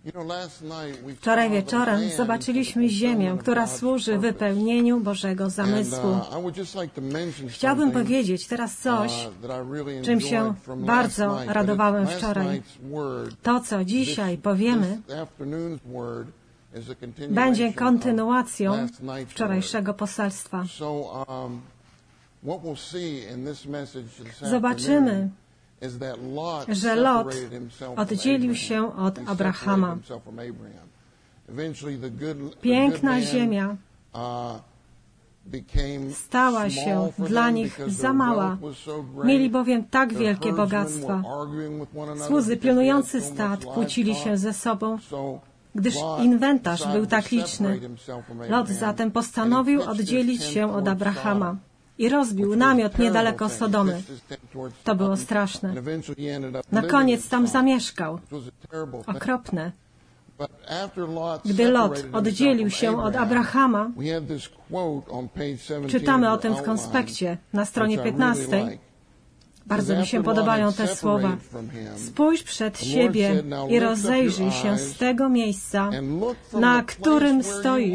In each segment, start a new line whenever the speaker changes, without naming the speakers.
Wczoraj wieczorem zobaczyliśmy ziemię, która służy wypełnieniu Bożego zamysłu. Chciałbym powiedzieć teraz coś, czym się bardzo radowałem wczoraj. To, co dzisiaj powiemy, będzie kontynuacją wczorajszego poselstwa. Zobaczymy, że Lot oddzielił się od Abrahama. Piękna ziemia stała się dla nich za mała. Mieli bowiem tak wielkie bogactwa. Słudzy pilnujący stad kłócili się ze sobą, gdyż inwentarz był tak liczny. Lot zatem postanowił oddzielić się od Abrahama i rozbił namiot niedaleko Sodomy. To było straszne. Na koniec tam zamieszkał. Okropne. Gdy Lot oddzielił się od Abrahama, czytamy o tym w konspekcie na stronie 15. Bardzo mi się podobają te słowa. Spójrz przed siebie i rozejrzyj się z tego miejsca, na którym stoisz.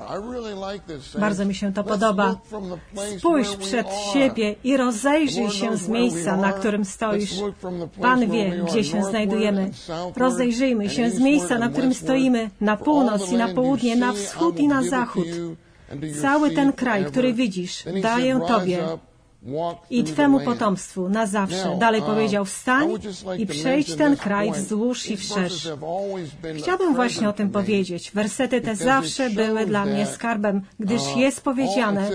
Bardzo mi się to podoba. Spójrz przed siebie i rozejrzyj się z miejsca, na którym stoisz. Pan wie, gdzie się znajdujemy. Rozejrzyjmy się z miejsca, na którym stoimy, na północ i na południe, na wschód i na zachód. Cały ten kraj, który widzisz, daję Tobie i Twemu potomstwu na zawsze. Dalej powiedział, wstań i przejdź ten kraj wzdłuż i wszerz. Chciałbym właśnie o tym powiedzieć. Wersety te zawsze były dla mnie skarbem, gdyż jest powiedziane,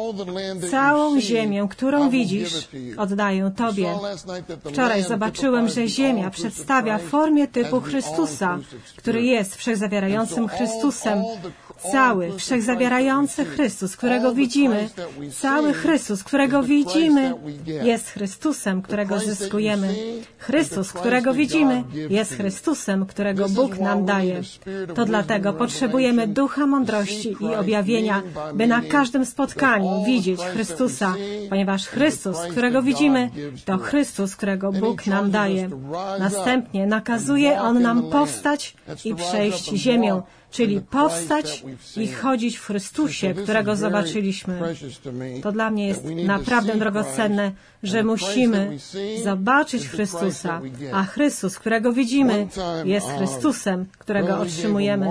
całą ziemię, którą widzisz, oddaję Tobie. Wczoraj zobaczyłem, że ziemia przedstawia formie typu Chrystusa, który jest wszechzawierającym Chrystusem. Cały, wszechzawierający Chrystus, którego widzimy, cały Chrystus, którego widzimy, jest Chrystusem, którego zyskujemy. Chrystus, którego widzimy, jest Chrystusem, którego Bóg nam daje. To dlatego potrzebujemy ducha mądrości i objawienia, by na każdym spotkaniu widzieć Chrystusa, ponieważ Chrystus, którego widzimy, to Chrystus, którego Bóg nam daje. Następnie nakazuje On nam powstać i przejść ziemią, czyli powstać i chodzić w Chrystusie, którego zobaczyliśmy. To dla mnie jest naprawdę drogocenne, że musimy zobaczyć Chrystusa, a Chrystus, którego widzimy, jest Chrystusem, którego otrzymujemy.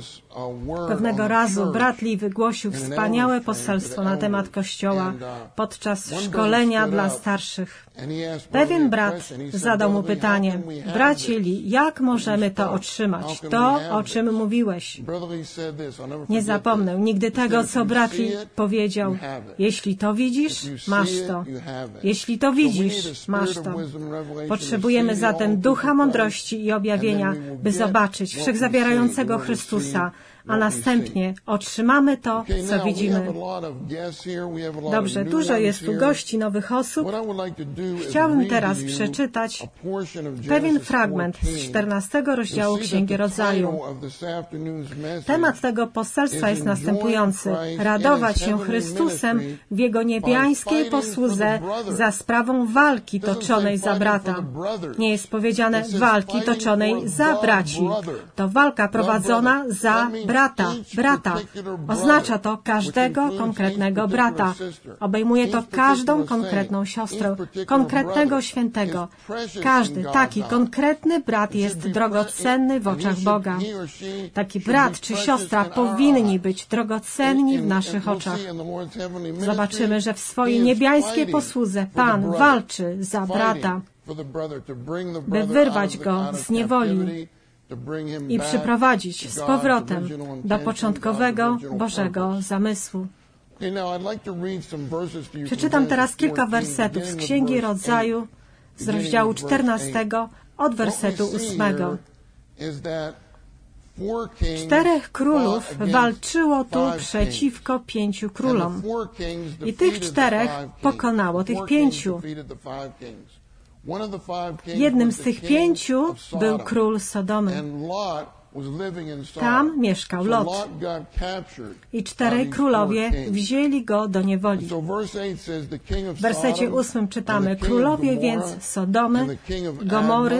Pewnego razu brat Lee wygłosił wspaniałe poselstwo na temat Kościoła podczas szkolenia dla starszych. Pewien brat zadał mu pytanie, bracie Lee, jak możemy to otrzymać? To, o czym mówiłeś. Nie zapomnę nigdy tego, co brat Lee powiedział. Jeśli to widzisz, masz to. Jeśli to widzisz, masz to. Potrzebujemy zatem ducha mądrości i objawienia, by zobaczyć wszechzabierającego Chrystusa, a następnie otrzymamy to, co widzimy. Dobrze, dużo jest tu gości, nowych osób. Chciałbym teraz przeczytać pewien fragment z 14 rozdziału Księgi Rodzaju. Temat tego poselstwa jest następujący. Radować się Chrystusem w Jego niebiańskiej posłudze za sprawą walki toczonej za brata. Nie jest powiedziane walki toczonej za braci. To walka prowadzona za brata. Oznacza to każdego konkretnego brata. Obejmuje to każdą konkretną siostrę, konkretnego świętego. Każdy taki konkretny brat jest drogocenny w oczach Boga. Taki brat czy siostra powinni być drogocenni w naszych oczach. Zobaczymy, że w swojej niebiańskiej posłudze Pan walczy za brata, by wyrwać go z niewoli i przyprowadzić z powrotem do początkowego Bożego zamysłu. Przeczytam teraz kilka wersetów z Księgi Rodzaju, z rozdziału 14, od wersetu 8. 4 królów walczyło tu przeciwko 5 królom i tych 4 pokonało tych 5. Jednym z tych 5 był król Sodomy. Tam mieszkał Lot. I 4 królowie wzięli go do niewoli. W wersecie 8 czytamy, królowie więc Sodomy, Gomory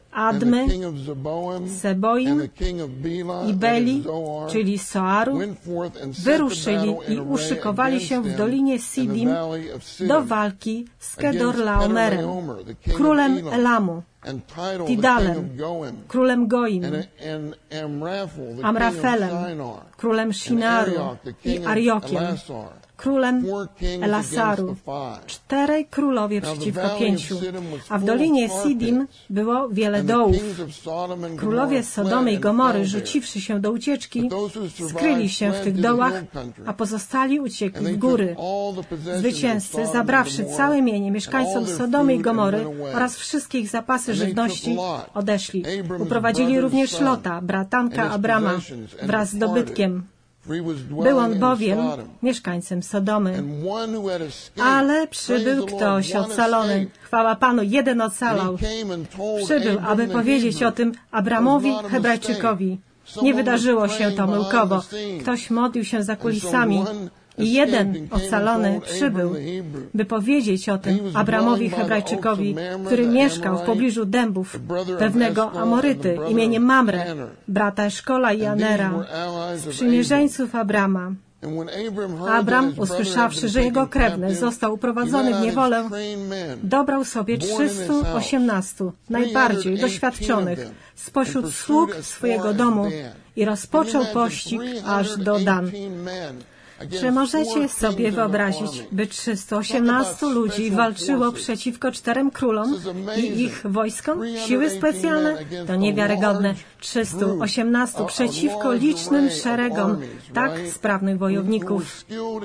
Admy, Seboim i Beli, czyli Soaru, wyruszyli i uszykowali się w dolinie Sidim do walki z Kedorlaomerem, królem Elamu, Tidalem, królem Goim, Amrafelem, królem Shinaru i Ariokiem, królem Elasaru. 4 królowie przeciwko 5. A w dolinie Sidim było wiele dołów. Królowie Sodomy i Gomory, rzuciwszy się do ucieczki, skryli się w tych dołach, a pozostali uciekli w góry. Zwycięzcy, zabrawszy całe mienie mieszkańcom Sodomy i Gomory oraz wszystkie ich zapasy żywności, odeszli. Uprowadzili również Lota, bratanka Abrama, wraz z dobytkiem. Był on bowiem mieszkańcem Sodomy. Ale przybył ktoś ocalony. Chwała Panu, jeden ocalał. Przybył, aby powiedzieć o tym Abramowi, Hebrajczykowi. Nie wydarzyło się to myłkowo. Ktoś modlił się za kulisami. I jeden ocalony przybył, by powiedzieć o tym Abramowi Hebrajczykowi, który mieszkał w pobliżu dębów pewnego Amoryty imieniem Mamre, brata Eszkola i Anera, sprzymierzeńców Abrama. Abram, usłyszawszy, że jego krewny został uprowadzony w niewolę, dobrał sobie 318 najbardziej doświadczonych spośród sług swojego domu i rozpoczął pościg aż do Dan. Czy możecie sobie wyobrazić, by 318 ludzi walczyło przeciwko 4 królom i ich wojskom? Siły specjalne? To niewiarygodne. 318 przeciwko licznym szeregom tak sprawnych wojowników.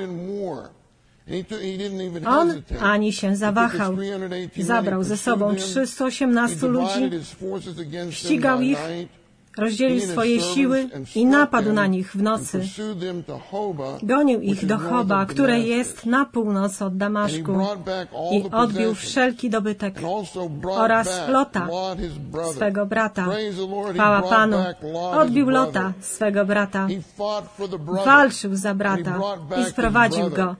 On ani się zawahał. Zabrał ze sobą 318 ludzi, ścigał ich, rozdzielił swoje siły i napadł na nich w nocy. Gonił ich do Hoba, które jest na północ od Damaszku, i odbił wszelki dobytek oraz Lota, swego brata. Chwała Panu, odbił Lota, swego brata. Walczył za brata i sprowadził go.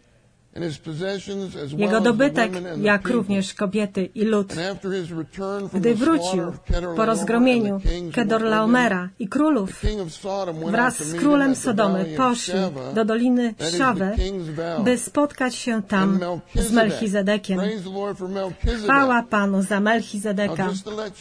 Jego dobytek, jak również kobiety i lud. Gdy wrócił po rozgromieniu Kedorlaomera i królów, wraz z królem Sodomy poszli do doliny Szawę, by spotkać się tam z Melchizedekiem. Chwała Panu za Melchizedeka.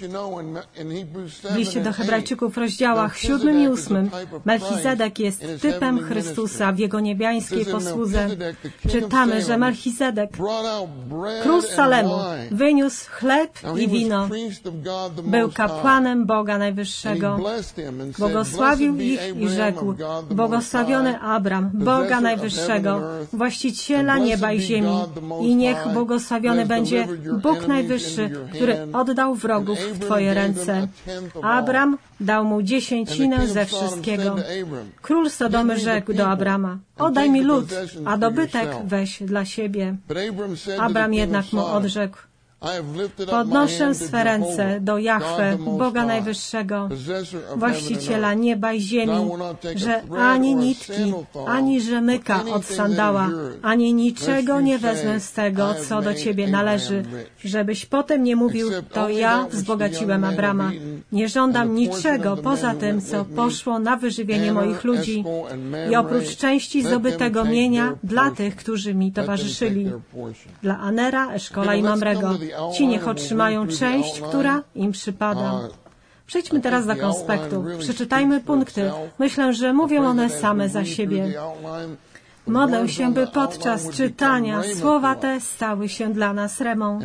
W liście do Hebrajczyków w rozdziałach 7 i 8 Melchizedek jest typem Chrystusa w Jego niebiańskiej posłudze. Czytamy, że Melchizedek, król Salemu, wyniósł chleb i wino, był kapłanem Boga Najwyższego. Błogosławił ich i rzekł: błogosławiony Abram, Boga Najwyższego, właściciela nieba i ziemi, i niech błogosławiony będzie Bóg Najwyższy, który oddał wrogów w Twoje ręce. Abram dał mu 10 ze wszystkiego. Król Sodomy rzekł do Abrama: oddaj mi lud, a dobytek weź dla siebie. Abram jednak mu odrzekł: podnoszę swe ręce do Jahwe, Boga Najwyższego, właściciela nieba i ziemi, że ani nitki, ani rzemyka od sandała, ani niczego nie wezmę z tego, co do Ciebie należy, żebyś potem nie mówił: to ja wzbogaciłem Abrama. Nie żądam niczego poza tym, co poszło na wyżywienie moich ludzi i oprócz części zdobytego mienia dla tych, którzy mi towarzyszyli. Dla Anera, Eszkola i Mamrego. Ci niech otrzymają część, która im przypada. Przejdźmy teraz do konspektu. Przeczytajmy punkty. Myślę, że mówią one same za siebie. Modlę się, by podczas czytania słowa te stały się dla nas remą,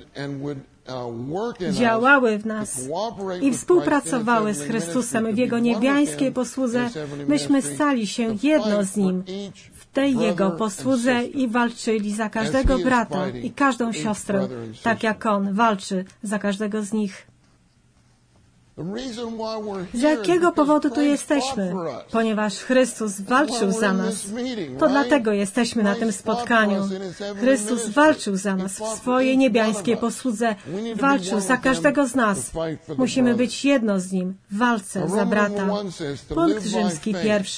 działały w nas i współpracowały z Chrystusem w Jego niebiańskiej posłudze, byśmy stali się jedno z Nim w tej Jego posłudze i walczyli za każdego brata i każdą siostrę, tak jak On walczy za każdego z nich. Z jakiego powodu tu jesteśmy? Ponieważ Chrystus walczył za nas. To dlatego jesteśmy na tym spotkaniu. Chrystus walczył za nas w swojej niebiańskiej posłudze. Walczył za każdego z nas. Musimy być jedno z Nim w walce za brata. Punkt rzymski 1.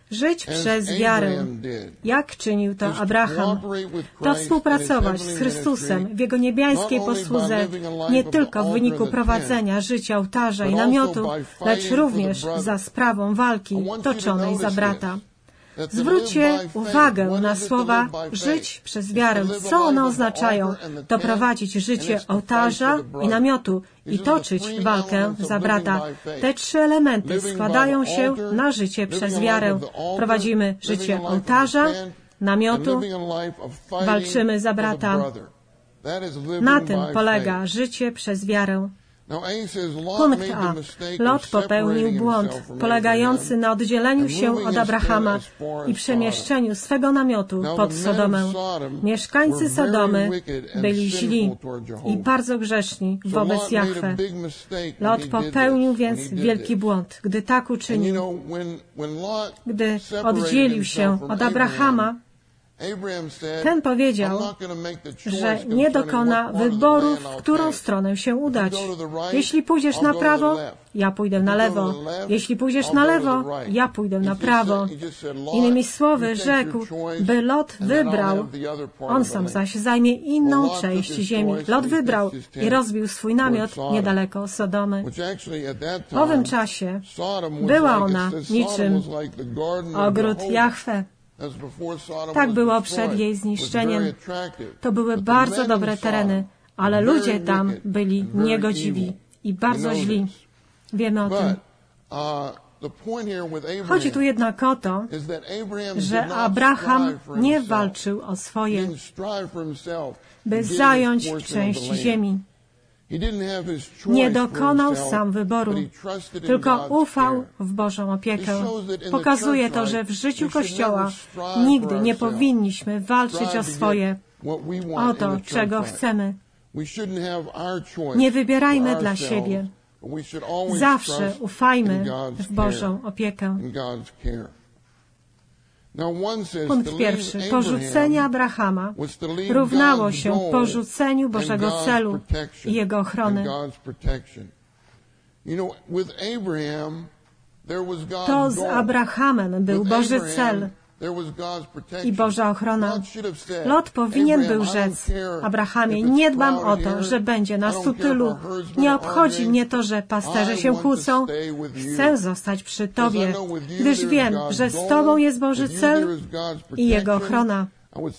Żyć przez wiarę, jak czynił to Abraham. To współpracować z Chrystusem w Jego niebiańskiej posłudze nie tylko w wyniku prowadzenia życia ołtarza i namiotu, lecz również za sprawą walki toczonej za brata. Zwróćcie uwagę na słowa żyć przez wiarę. Co one oznaczają? To prowadzić życie ołtarza i namiotu i toczyć walkę za brata. Te 3 elementy składają się na życie przez wiarę. Prowadzimy życie ołtarza, namiotu, walczymy za brata. Na tym polega życie przez wiarę. Punkt A. Lot popełnił błąd polegający na oddzieleniu się od Abrahama i przemieszczeniu swego namiotu pod Sodomę. Mieszkańcy Sodomy byli źli i bardzo grzeszni wobec Jahwe. Lot popełnił więc wielki błąd, gdy tak uczynił. Gdy oddzielił się od Abrahama, ten powiedział, że nie dokona wyboru, w którą stronę się udać. Jeśli pójdziesz na prawo, ja pójdę na lewo. Jeśli pójdziesz na lewo, ja pójdę na prawo. Innymi słowy, rzekł, by Lot wybrał, on sam zaś zajmie inną część ziemi. Lot wybrał i rozbił swój namiot niedaleko Sodomy. W owym czasie była ona niczym ogród Jahwe. Tak było przed jej zniszczeniem. To były bardzo dobre tereny, ale ludzie tam byli niegodziwi i bardzo źli. Wiemy o tym. Chodzi tu jednak o to, że Abraham nie walczył o swoje, by zająć część ziemi. Nie dokonał sam wyboru, tylko ufał w Bożą opiekę. Pokazuje to, że w życiu Kościoła nigdy nie powinniśmy walczyć o swoje, o to, czego chcemy. Nie wybierajmy dla siebie. Zawsze ufajmy w Bożą opiekę. Punkt pierwszy. Porzucenie Abrahama równało się porzuceniu Bożego celu i Jego ochrony. To z Abrahamem był Boży cel i Boża ochrona. Lot powinien był rzec: Abrahamie, nie dbam o to, że będzie nas tu tylu. Nie obchodzi mnie to, że pasterze się kłócą. Chcę zostać przy Tobie, gdyż wiem, że z Tobą jest Boży cel i Jego ochrona.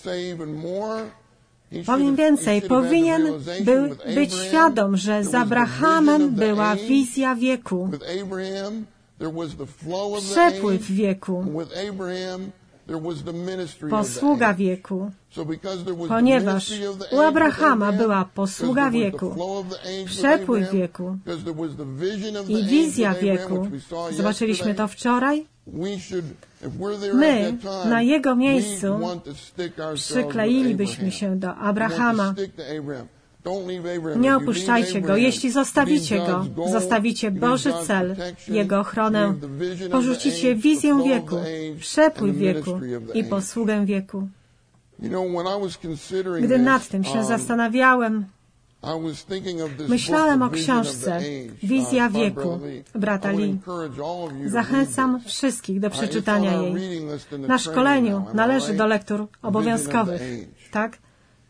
Powiem więcej, powinien był być świadom, że z Abrahamem była wizja wieku, przepływ wieku, posługa wieku. Ponieważ u Abrahama była posługa wieku, przepływ wieku i wizja wieku, zobaczyliśmy to wczoraj, my na jego miejscu przykleilibyśmy się do Abrahama. Nie opuszczajcie go. Jeśli zostawicie go, zostawicie Boży cel, Jego ochronę. Porzucicie wizję wieku, przepływ wieku i posługę wieku. Gdy nad tym się zastanawiałem, myślałem o książce Wizja wieku brata Lee. Zachęcam wszystkich do przeczytania jej. Na szkoleniu należy do lektur obowiązkowych, tak?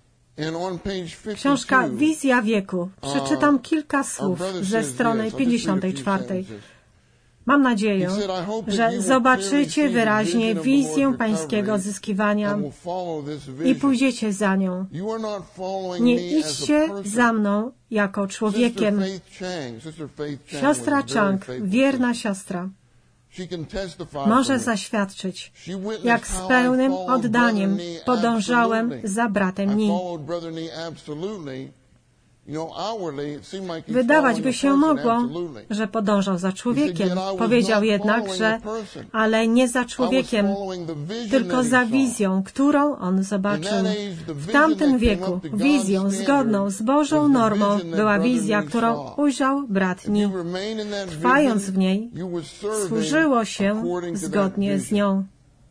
Książka Wizja wieku. Przeczytam kilka słów ze strony 54. Mam nadzieję, że zobaczycie wyraźnie wizję pańskiego odzyskiwania i pójdziecie za nią. Nie idźcie za mną jako człowiekiem. Siostra Chang, wierna siostra, może zaświadczyć, jak z pełnym oddaniem podążałem za bratem Ni. Wydawać by się mogło, że podążał za człowiekiem. Powiedział jednak, że ale nie za człowiekiem, tylko za wizją, którą on zobaczył. W tamtym wieku wizją zgodną z Bożą normą była wizja, którą ujrzał brat Ni. Trwając w niej, służyło się zgodnie z nią.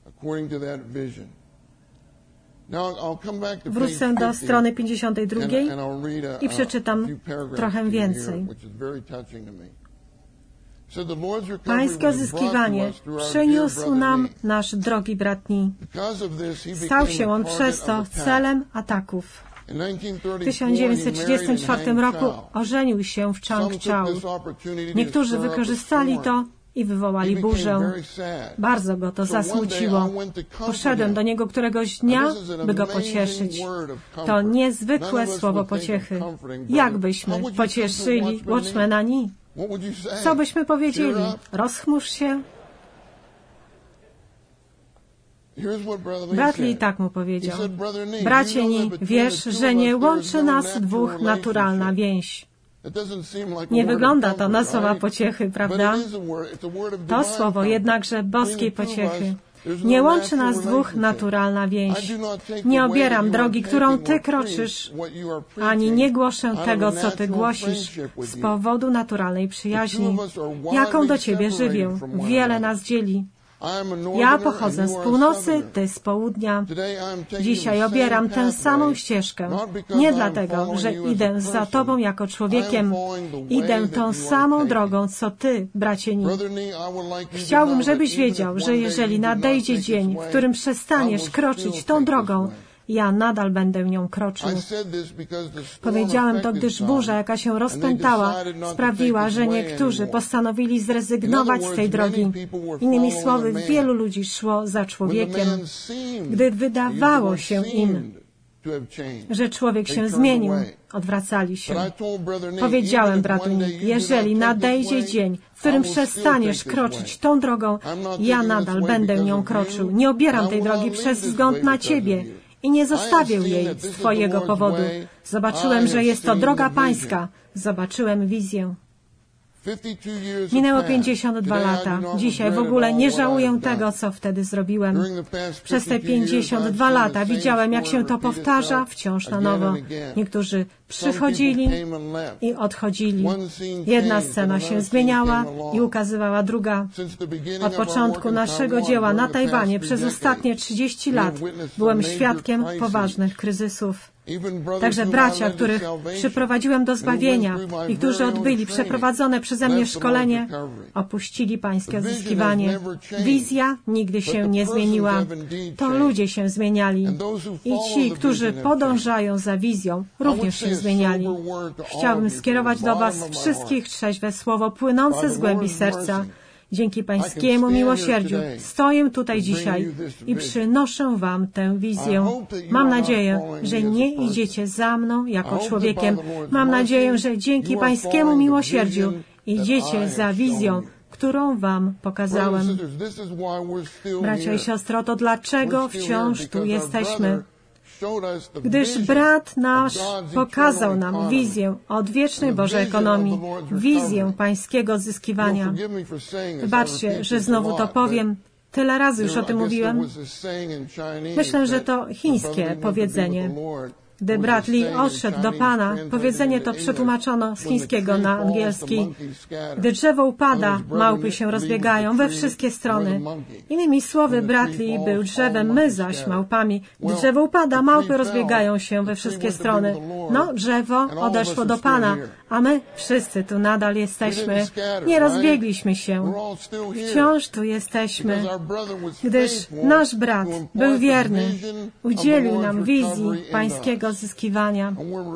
Wrócę do strony 52 i przeczytam trochę więcej. Pańskie odzyskiwanie przyniósł nam nasz drogi bratni. Stał się on przez to celem ataków. W 1934 roku ożenił się w Chang Chau. Niektórzy wykorzystali to i wywołali burzę. Bardzo go to zasmuciło. Poszedłem do niego któregoś dnia, by go pocieszyć. To niezwykłe słowo pociechy. Jak byśmy pocieszyli Watchmana Nee? Co byśmy powiedzieli? Rozchmurz się. Brat Lee tak mu powiedział. Bracie Nee, wiesz, że nie łączy nas dwóch naturalna więź. Nie wygląda to na słowa pociechy, prawda? To słowo jednakże boskiej pociechy. Nie łączy nas dwóch naturalna więź. Nie obieram drogi, którą Ty kroczysz, ani nie głoszę tego, co Ty głosisz, z powodu naturalnej przyjaźni, jaką do Ciebie żywię. Wiele nas dzieli. Ja pochodzę z północy, Ty z południa. Dzisiaj obieram tę samą ścieżkę. Nie dlatego, że idę za Tobą jako człowiekiem. Idę tą samą drogą, co Ty, bracie Nee. Chciałbym, żebyś wiedział, że jeżeli nadejdzie dzień, w którym przestaniesz kroczyć tą drogą, ja nadal będę nią kroczył. Powiedziałem to, gdyż burza, jaka się rozpętała, sprawiła, że niektórzy postanowili zrezygnować z tej drogi. Innymi słowy, wielu ludzi szło za człowiekiem, gdy wydawało się im, że człowiek się zmienił, odwracali się. Powiedziałem bratu Nee, jeżeli nadejdzie dzień, w którym przestaniesz kroczyć tą drogą, ja nadal będę nią kroczył. Nie obieram tej drogi przez wzgląd na Ciebie i nie zostawię jej z Twojego powodu. Zobaczyłem, że jest to droga Pańska. Zobaczyłem wizję. Minęło 52 lata. Dzisiaj w ogóle nie żałuję tego, co wtedy zrobiłem. Przez te 52 lata widziałem, jak się to powtarza wciąż na nowo. Niektórzy przychodzili i odchodzili. Jedna scena się zmieniała i ukazywała druga. Od początku naszego dzieła na Tajwanie przez ostatnie 30 lat byłem świadkiem poważnych kryzysów. Także bracia, których przyprowadziłem do zbawienia i którzy odbyli przeprowadzone przeze mnie szkolenie, opuścili Pańskie odzyskiwanie. Wizja nigdy się nie zmieniła. To ludzie się zmieniali. I ci, którzy podążają za wizją, również się zmieniali. Chciałbym skierować do Was wszystkich trzeźwe słowo płynące z głębi serca. Dzięki Pańskiemu miłosierdziu stoję tutaj dzisiaj i przynoszę Wam tę wizję. Mam nadzieję, że nie idziecie za mną jako człowiekiem. Mam nadzieję, że dzięki Pańskiemu miłosierdziu idziecie za wizją, którą Wam pokazałem. Bracia i siostro, to dlaczego wciąż tu jesteśmy? Gdyż brat nasz pokazał nam wizję odwiecznej Bożej ekonomii, wizję Pańskiego odzyskiwania. Wybaczcie, że znowu to powiem. Tyle razy już o tym mówiłem. Myślę, że to chińskie powiedzenie. Gdy brat Lee odszedł do Pana, powiedzenie to przetłumaczono z chińskiego na angielski. Gdy drzewo upada, małpy się rozbiegają we wszystkie strony. Innymi słowy, brat Lee był drzewem, my zaś małpami. Gdy drzewo upada, małpy rozbiegają się we wszystkie strony. No, drzewo odeszło do Pana, a my wszyscy tu nadal jesteśmy. Nie rozbiegliśmy się. Wciąż tu jesteśmy, gdyż nasz brat był wierny. Udzielił nam wizji Pańskiego odzyskiwania.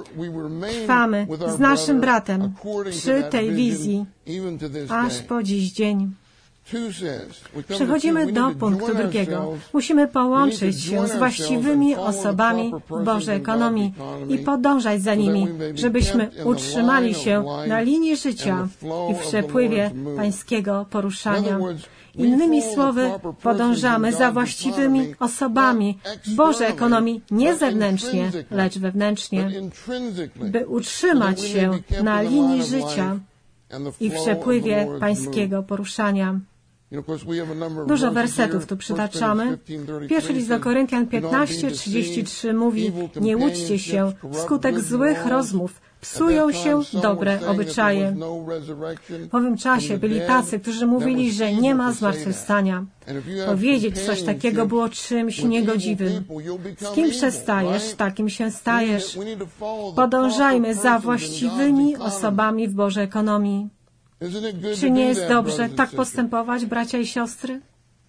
Trwamy z naszym bratem przy tej wizji aż po dziś dzień. Przechodzimy do punktu drugiego. Musimy połączyć się z właściwymi osobami w Bożej ekonomii i podążać za nimi, żebyśmy utrzymali się na linii życia i w przepływie Pańskiego poruszania. Innymi słowy, podążamy za właściwymi osobami w Bożej ekonomii nie zewnętrznie, lecz wewnętrznie, by utrzymać się na linii życia i w przepływie Pańskiego poruszania. Dużo wersetów tu przytaczamy. Pierwszy list do Koryntian 15:33 mówi: nie łudźcie się, wskutek złych rozmów psują się dobre obyczaje. W owym czasie byli tacy, którzy mówili, że nie ma zmartwychwstania. Powiedzieć coś takiego było czymś niegodziwym. Z kim przestajesz, takim się stajesz. Podążajmy za właściwymi osobami w Bożej ekonomii. Czy nie jest dobrze tak postępować, bracia i siostry?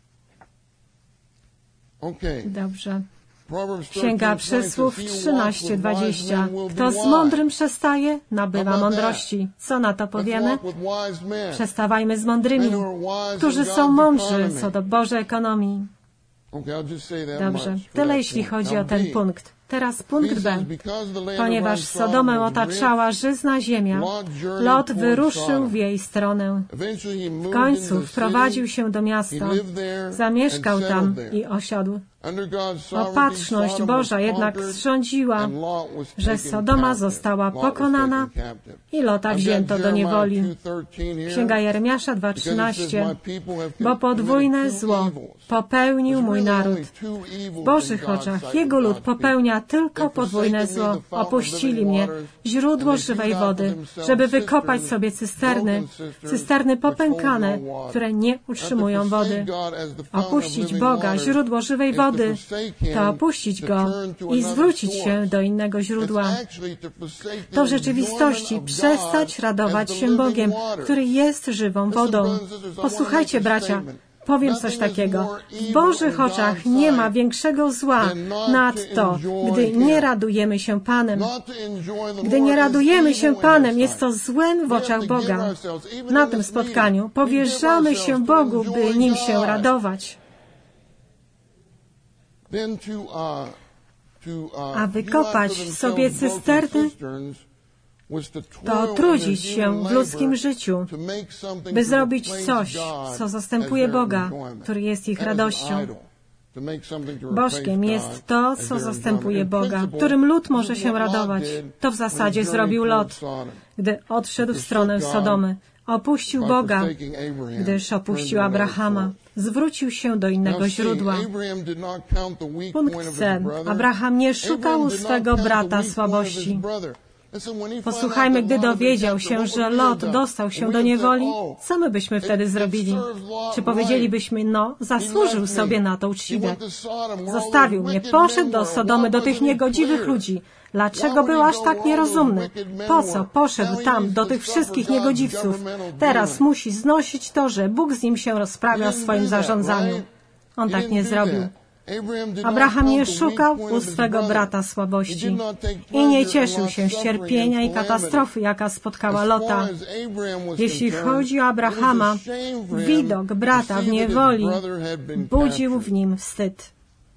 Dobrze. Księga Przysłów 13:20. Kto z mądrym przestaje, nabywa mądrości. Co na to powiemy? Przestawajmy z mądrymi, którzy są mądrzy co do Bożej ekonomii. Dobrze, tyle jeśli chodzi o ten punkt. Teraz punkt B. Ponieważ Sodomę otaczała żyzna ziemia, Lot wyruszył w jej stronę. W końcu wprowadził się do miasta, zamieszkał tam i osiadł. Opatrzność Boża jednak zrządziła, że Sodoma została pokonana i Lota wzięto do niewoli. Księga Jeremiasza 2:13. Bo podwójne zło popełnił mój naród. W Bożych oczach jego lud popełnia tylko podwójne zło. Opuścili mnie, źródło żywej wody, żeby wykopać sobie cysterny popękane, które nie utrzymują wody. Opuścić Boga, źródło żywej wody, to opuścić Go i zwrócić się do innego źródła. To w rzeczywistości przestać radować się Bogiem, który jest żywą wodą. Posłuchajcie, bracia, powiem coś takiego. W Bożych oczach nie ma większego zła nad to, gdy nie radujemy się Panem. Gdy nie radujemy się Panem, jest to złem w oczach Boga. Na tym spotkaniu powierzamy się Bogu, by Nim się radować. A wykopać sobie cysterny to trudzić się w ludzkim życiu, by zrobić coś, co zastępuje Boga, który jest ich radością. Bożkiem jest to, co zastępuje Boga, którym lud może się radować. To w zasadzie zrobił Lot, gdy odszedł w stronę Sodomy. Opuścił Boga, gdyż opuścił Abrahama. Zwrócił się do innego źródła. Punkt C. Abraham nie szukał u swego brata słabości. Posłuchajmy, gdy dowiedział się, że Lot dostał się do niewoli, co my byśmy wtedy zrobili? Czy powiedzielibyśmy, no, zasłużył sobie na to uczciwie. Zostawił mnie, poszedł do Sodomy, do tych niegodziwych ludzi. Dlaczego był aż tak nierozumny? Po co poszedł tam do tych wszystkich niegodziwców? Teraz musi znosić to, że Bóg z nim się rozprawia w swoim zarządzaniu. On tak nie zrobił. Abraham nie szukał u swego brata słabości i nie cieszył się z cierpienia i katastrofy, jaka spotkała Lota. Jeśli chodzi o Abrahama, widok brata w niewoli budził w nim wstyd.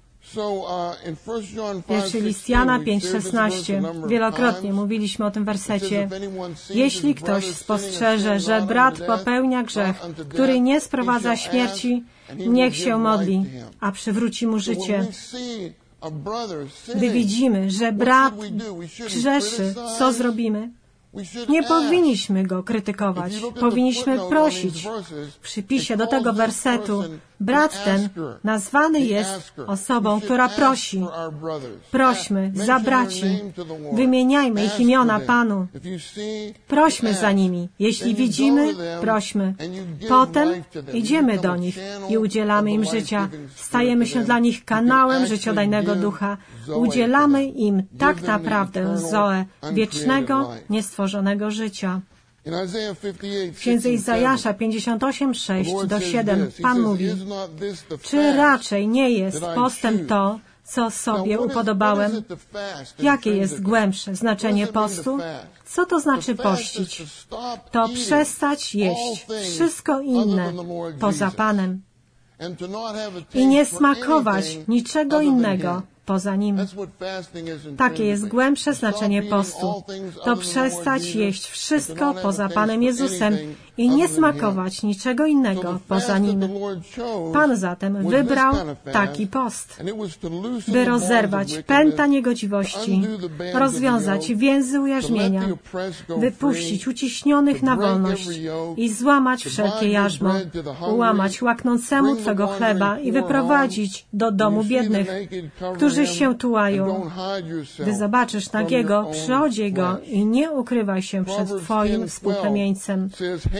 Pierwszy list Jana 5:16. Wielokrotnie mówiliśmy o tym wersecie. Jeśli ktoś spostrzeże, że brat popełnia grzech, który nie sprowadza śmierci, niech się modli, a przywróci mu życie. Gdy widzimy, że brat grzeszy, co zrobimy? Nie powinniśmy go krytykować. Powinniśmy prosić. W przypisie do tego wersetu brat ten nazwany jest osobą, która prosi. Prośmy za braci. Wymieniajmy ich imiona Panu. Prośmy za nimi. Jeśli widzimy, prośmy. Potem idziemy do nich i udzielamy im życia. Stajemy się dla nich kanałem życiodajnego ducha. Udzielamy im tak naprawdę Zoe, wiecznego, niestworzonego życia. W księdze Izajasza 58:6-7 Pan mówi: czy raczej nie jest postęp to, co sobie upodobałem? Jakie jest głębsze znaczenie postu? Co to znaczy pościć? To przestać jeść wszystko inne poza Panem i nie smakować niczego innego poza Nim. Takie jest głębsze znaczenie postu. To przestać jeść wszystko poza Panem Jezusem i nie smakować niczego innego poza Nim. Pan zatem wybrał taki post, by rozerwać pęta niegodziwości, rozwiązać więzy ujarzmienia, wypuścić uciśnionych na wolność i złamać wszelkie jarzmo, ułamać łaknącemu Twego chleba i wyprowadzić do domu biednych, którzy się tułają. Gdy zobaczysz nagiego, przyodziej go i nie ukrywaj się przed Twoim współplemieńcem.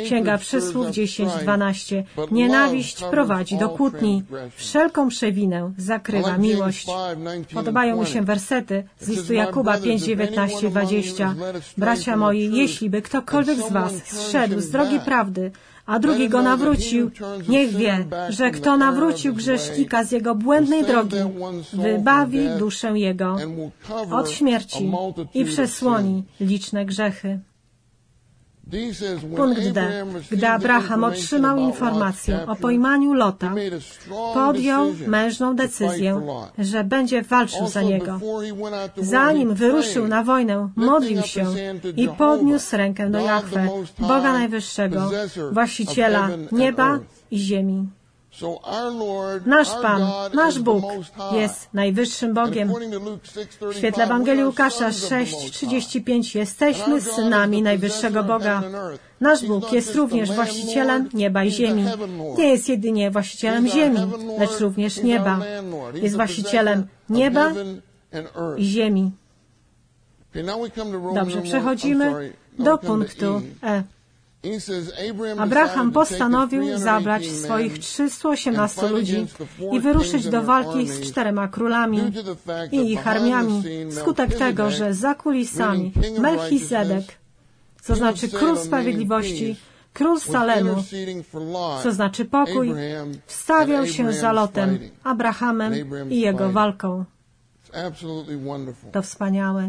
Księga Przysłów 10:12. Nienawiść prowadzi do kłótni. Wszelką przewinę zakrywa miłość. Podobają mi się wersety z listu Jakuba 5:19-20. Bracia moi, jeśli by ktokolwiek z was zszedł z drogi prawdy, a drugi go nawrócił, niech wie, że kto nawrócił grzesznika z jego błędnej drogi, wybawi duszę jego od śmierci i przesłoni liczne grzechy. Punkt D. Gdy Abraham otrzymał informację o pojmaniu Lota, podjął mężną decyzję, że będzie walczył za niego. Zanim wyruszył na wojnę, modlił się i podniósł rękę do Jahwe, Boga Najwyższego, właściciela nieba i ziemi. Nasz Pan, nasz Bóg jest najwyższym Bogiem. W świetle Ewangelii Łukasza 6:35 jesteśmy synami najwyższego Boga. Nasz Bóg jest również właścicielem nieba i ziemi. Nie jest jedynie właścicielem ziemi, lecz również nieba. Jest właścicielem nieba i ziemi. Dobrze, przechodzimy do punktu E. Abraham postanowił zabrać swoich 318 ludzi i wyruszyć do walki z 4 królami i ich armiami, wskutek tego, że za kulisami Melchizedek, co znaczy król sprawiedliwości, król Salemu, co znaczy pokój, wstawiał się za Lotem, Abrahamem i jego walką. To wspaniałe.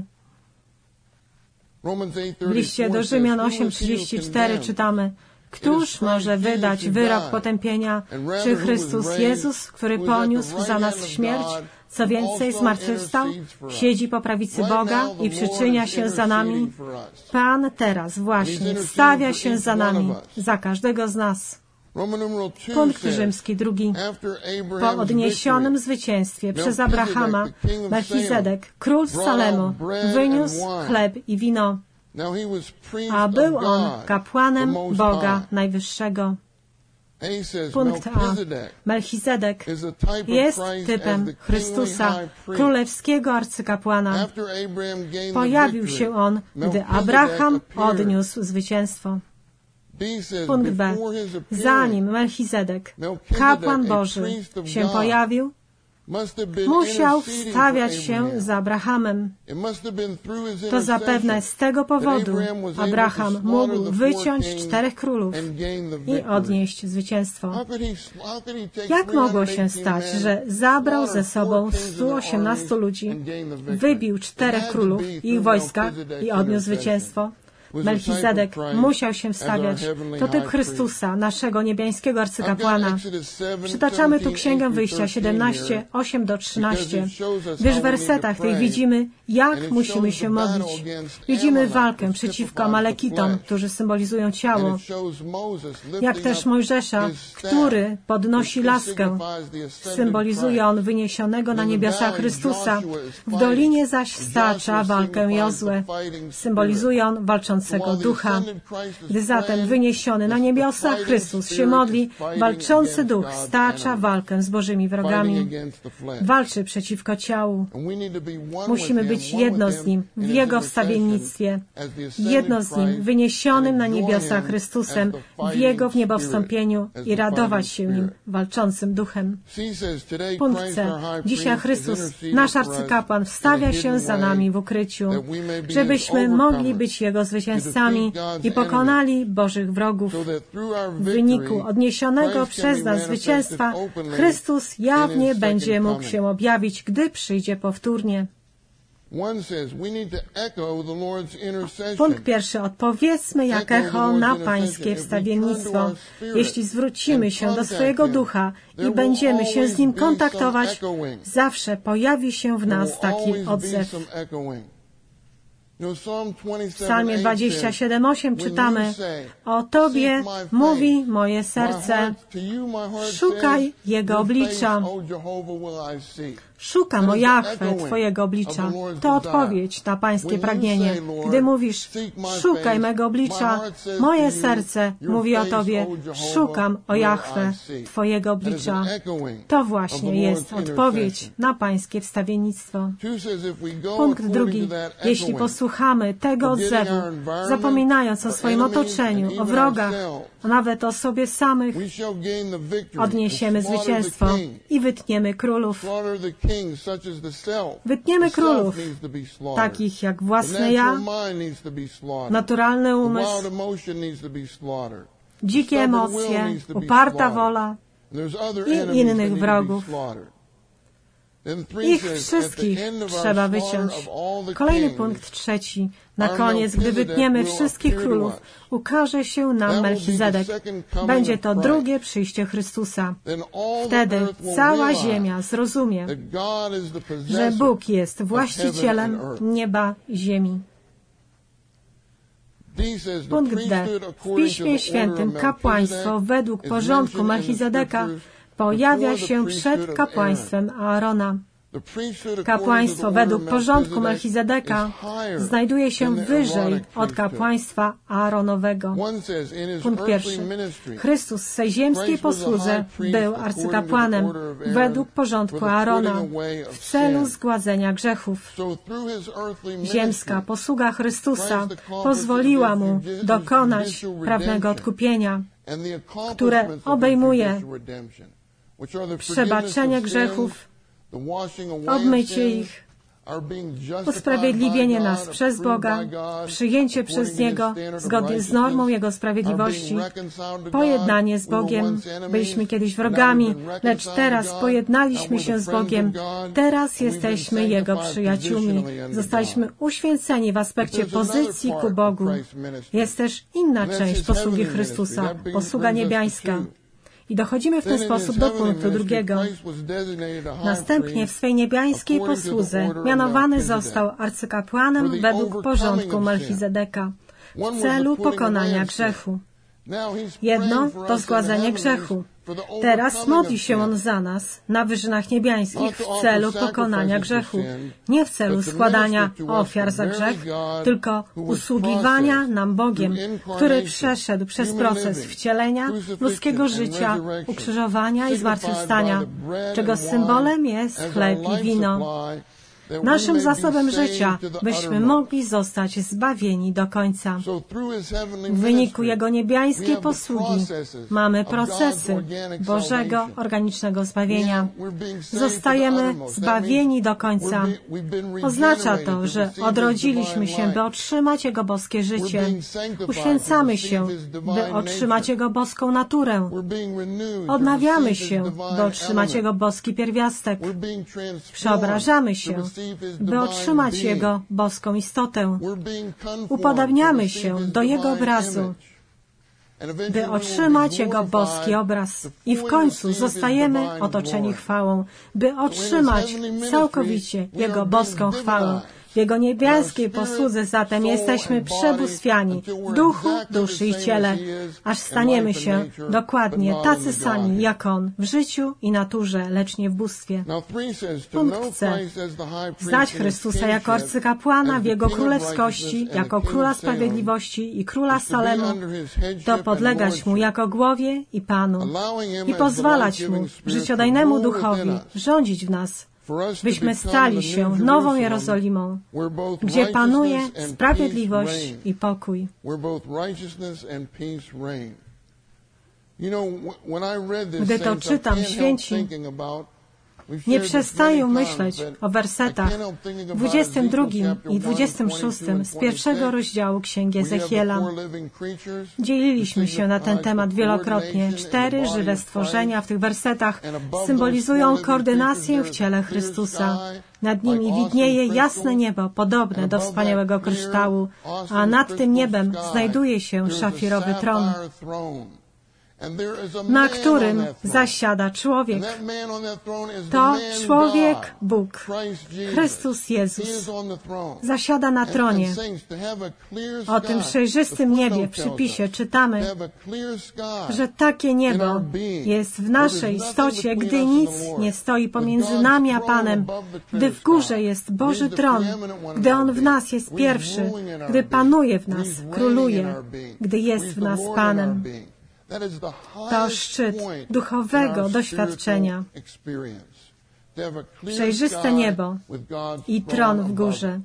W liście do Rzymian 8:34 czytamy: Któż może wydać wyrok potępienia? Czy Chrystus Jezus, który poniósł za nas śmierć, co więcej zmartwychwstał, siedzi po prawicy Boga i przyczynia się za nami? Pan teraz właśnie stawia się za nami, za każdego z nas. Punkt rzymski 2. Po odniesionym zwycięstwie przez Abrahama, Melchizedek, król Salemu, wyniósł chleb i wino, a był on kapłanem Boga Najwyższego. Punkt A. Melchizedek jest typem Chrystusa, królewskiego arcykapłana. Pojawił się on, gdy Abraham odniósł zwycięstwo. Punkt B. Zanim Melchizedek, kapłan Boży, się pojawił, musiał wstawiać się za Abrahamem. To zapewne z tego powodu Abraham mógł wyciąć 4 królów i odnieść zwycięstwo. Jak mogło się stać, że zabrał ze sobą 118 ludzi, wybił 4 królów i ich wojska i odniósł zwycięstwo? Melchizedek musiał się wstawiać. To typ Chrystusa, naszego niebiańskiego arcykapłana. Przytaczamy tu Księgę Wyjścia 17, 8-13, gdyż w wersetach tych widzimy, jak musimy się modlić. Widzimy walkę przeciwko Amalekitom, którzy symbolizują ciało, jak też Mojżesza, który podnosi laskę. Symbolizuje on wyniesionego na niebiosa Chrystusa. W dolinie zaś stacza walkę Jozue. Symbolizuje on walczącego ducha. Gdy zatem wyniesiony na niebiosa Chrystus się modli, walczący duch stacza walkę z Bożymi wrogami. Walczy przeciwko ciału. Musimy być jedno z Nim w Jego wstawiennictwie. Jedno z Nim wyniesionym na niebiosa Chrystusem w Jego wniebowstąpieniu i radować się Nim walczącym duchem. Punkt C. Dzisiaj Chrystus, nasz arcykapłan, wstawia się za nami w ukryciu, żebyśmy mogli być Jego zwycięzcami i pokonali Bożych wrogów. W wyniku odniesionego przez nas zwycięstwa Chrystus jawnie będzie mógł się objawić, gdy przyjdzie powtórnie. Punkt pierwszy. Odpowiedzmy jak echo na Pańskie wstawiennictwo. Jeśli zwrócimy się do swojego ducha i będziemy się z nim kontaktować, zawsze pojawi się w nas taki odzew. W Psalmie 27:8 czytamy: O Tobie mówi moje serce, szukaj Jego oblicza. Szukam, o Jahwe, Twojego oblicza. To odpowiedź na Pańskie pragnienie. Gdy mówisz, szukaj mego oblicza, moje serce mówi o Tobie, szukam, o Jahwe, Twojego oblicza. To właśnie jest odpowiedź na Pańskie wstawiennictwo. Punkt drugi. Jeśli posłuchamy tego odzewu, zapominając o swoim otoczeniu, o wrogach, a nawet o sobie samych, odniesiemy zwycięstwo i wytniemy królów. Wytniemy królów, takich jak własne ja, naturalny umysł, dzikie emocje, uparta wola i innych wrogów. Ich wszystkich trzeba wyciąć. Kolejny punkt trzeci. Na koniec, gdy wytniemy wszystkich królów, ukaże się nam Melchizedek. Będzie to drugie przyjście Chrystusa. Wtedy cała ziemia zrozumie, że Bóg jest właścicielem nieba i ziemi. Punkt D. W Piśmie Świętym kapłaństwo według porządku Melchizedeka pojawia się przed kapłaństwem Aarona. Kapłaństwo według porządku Melchizedeka znajduje się wyżej od kapłaństwa Aaronowego. Punkt pierwszy. Chrystus w swej ziemskiej posłudze był arcykapłanem według porządku Aarona w celu zgładzenia grzechów. Ziemska posługa Chrystusa pozwoliła Mu dokonać prawnego odkupienia, które obejmuje przebaczenie grzechów, obmycie ich, usprawiedliwienie nas przez Boga, przyjęcie przez Niego zgodnie z normą Jego sprawiedliwości, pojednanie z Bogiem. Byliśmy kiedyś wrogami, lecz teraz pojednaliśmy się z Bogiem. Teraz jesteśmy Jego przyjaciółmi. Zostaliśmy uświęceni w aspekcie pozycji ku Bogu. Jest też inna część posługi Chrystusa, posługa niebiańska. I dochodzimy w ten sposób do punktu drugiego. Następnie w swej niebiańskiej posłudze mianowany został arcykapłanem według porządku Melchizedeka w celu pokonania grzechu. Jedno to zgładzenie grzechu. Teraz modli się On za nas na wyżynach niebiańskich w celu pokonania grzechu. Nie w celu składania ofiar za grzech, tylko usługiwania nam Bogiem, który przeszedł przez proces wcielenia, ludzkiego życia, ukrzyżowania i zmartwychwstania, czego symbolem jest chleb i wino. Naszym zasobem życia, byśmy mogli zostać zbawieni do końca. W wyniku Jego niebiańskiej posługi mamy procesy Bożego organicznego zbawienia. Zostajemy zbawieni do końca. Oznacza to, że odrodziliśmy się, by otrzymać Jego boskie życie. Uświęcamy się, by otrzymać Jego boską naturę. Odnawiamy się, by otrzymać Jego boski pierwiastek. Przeobrażamy się, by otrzymać Jego boską istotę. Upodabniamy się do Jego obrazu, by otrzymać Jego boski obraz. I w końcu zostajemy otoczeni chwałą, by otrzymać całkowicie Jego boską chwałę. W Jego niebiańskiej posłudze zatem jesteśmy przebóstwiani w duchu, duszy i ciele, aż staniemy się dokładnie tacy sami jak On w życiu i naturze, lecz nie w bóstwie. Punkt C. Znać Chrystusa jako arcykapłana w Jego królewskości, jako Króla Sprawiedliwości i Króla Salemu, to podlegać Mu jako głowie i Panu i pozwalać Mu, życiodajnemu Duchowi, rządzić w nas, byśmy stali się Nową Jerozolimą, gdzie panuje sprawiedliwość i pokój. Gdy to czytam, święci nie przestają myśleć o wersetach 22 i 26 z pierwszego rozdziału Księgi Ezechiela. Dzieliliśmy się na ten temat wielokrotnie. 4 żywe stworzenia w tych wersetach symbolizują koordynację w ciele Chrystusa. Nad nimi widnieje jasne niebo, podobne do wspaniałego kryształu, a nad tym niebem znajduje się szafirowy tron. na którym zasiada człowiek. To człowiek Bóg, Chrystus Jezus, zasiada na tronie. O tym przejrzystym niebie w przypisie czytamy, że takie niebo jest w naszej istocie, gdy nic nie stoi pomiędzy nami a Panem, gdy w górze jest Boży tron, gdy On w nas jest pierwszy, gdy panuje w nas, króluje, gdy jest w nas Panem. To szczyt duchowego doświadczenia. Przejrzyste niebo i tron w górze.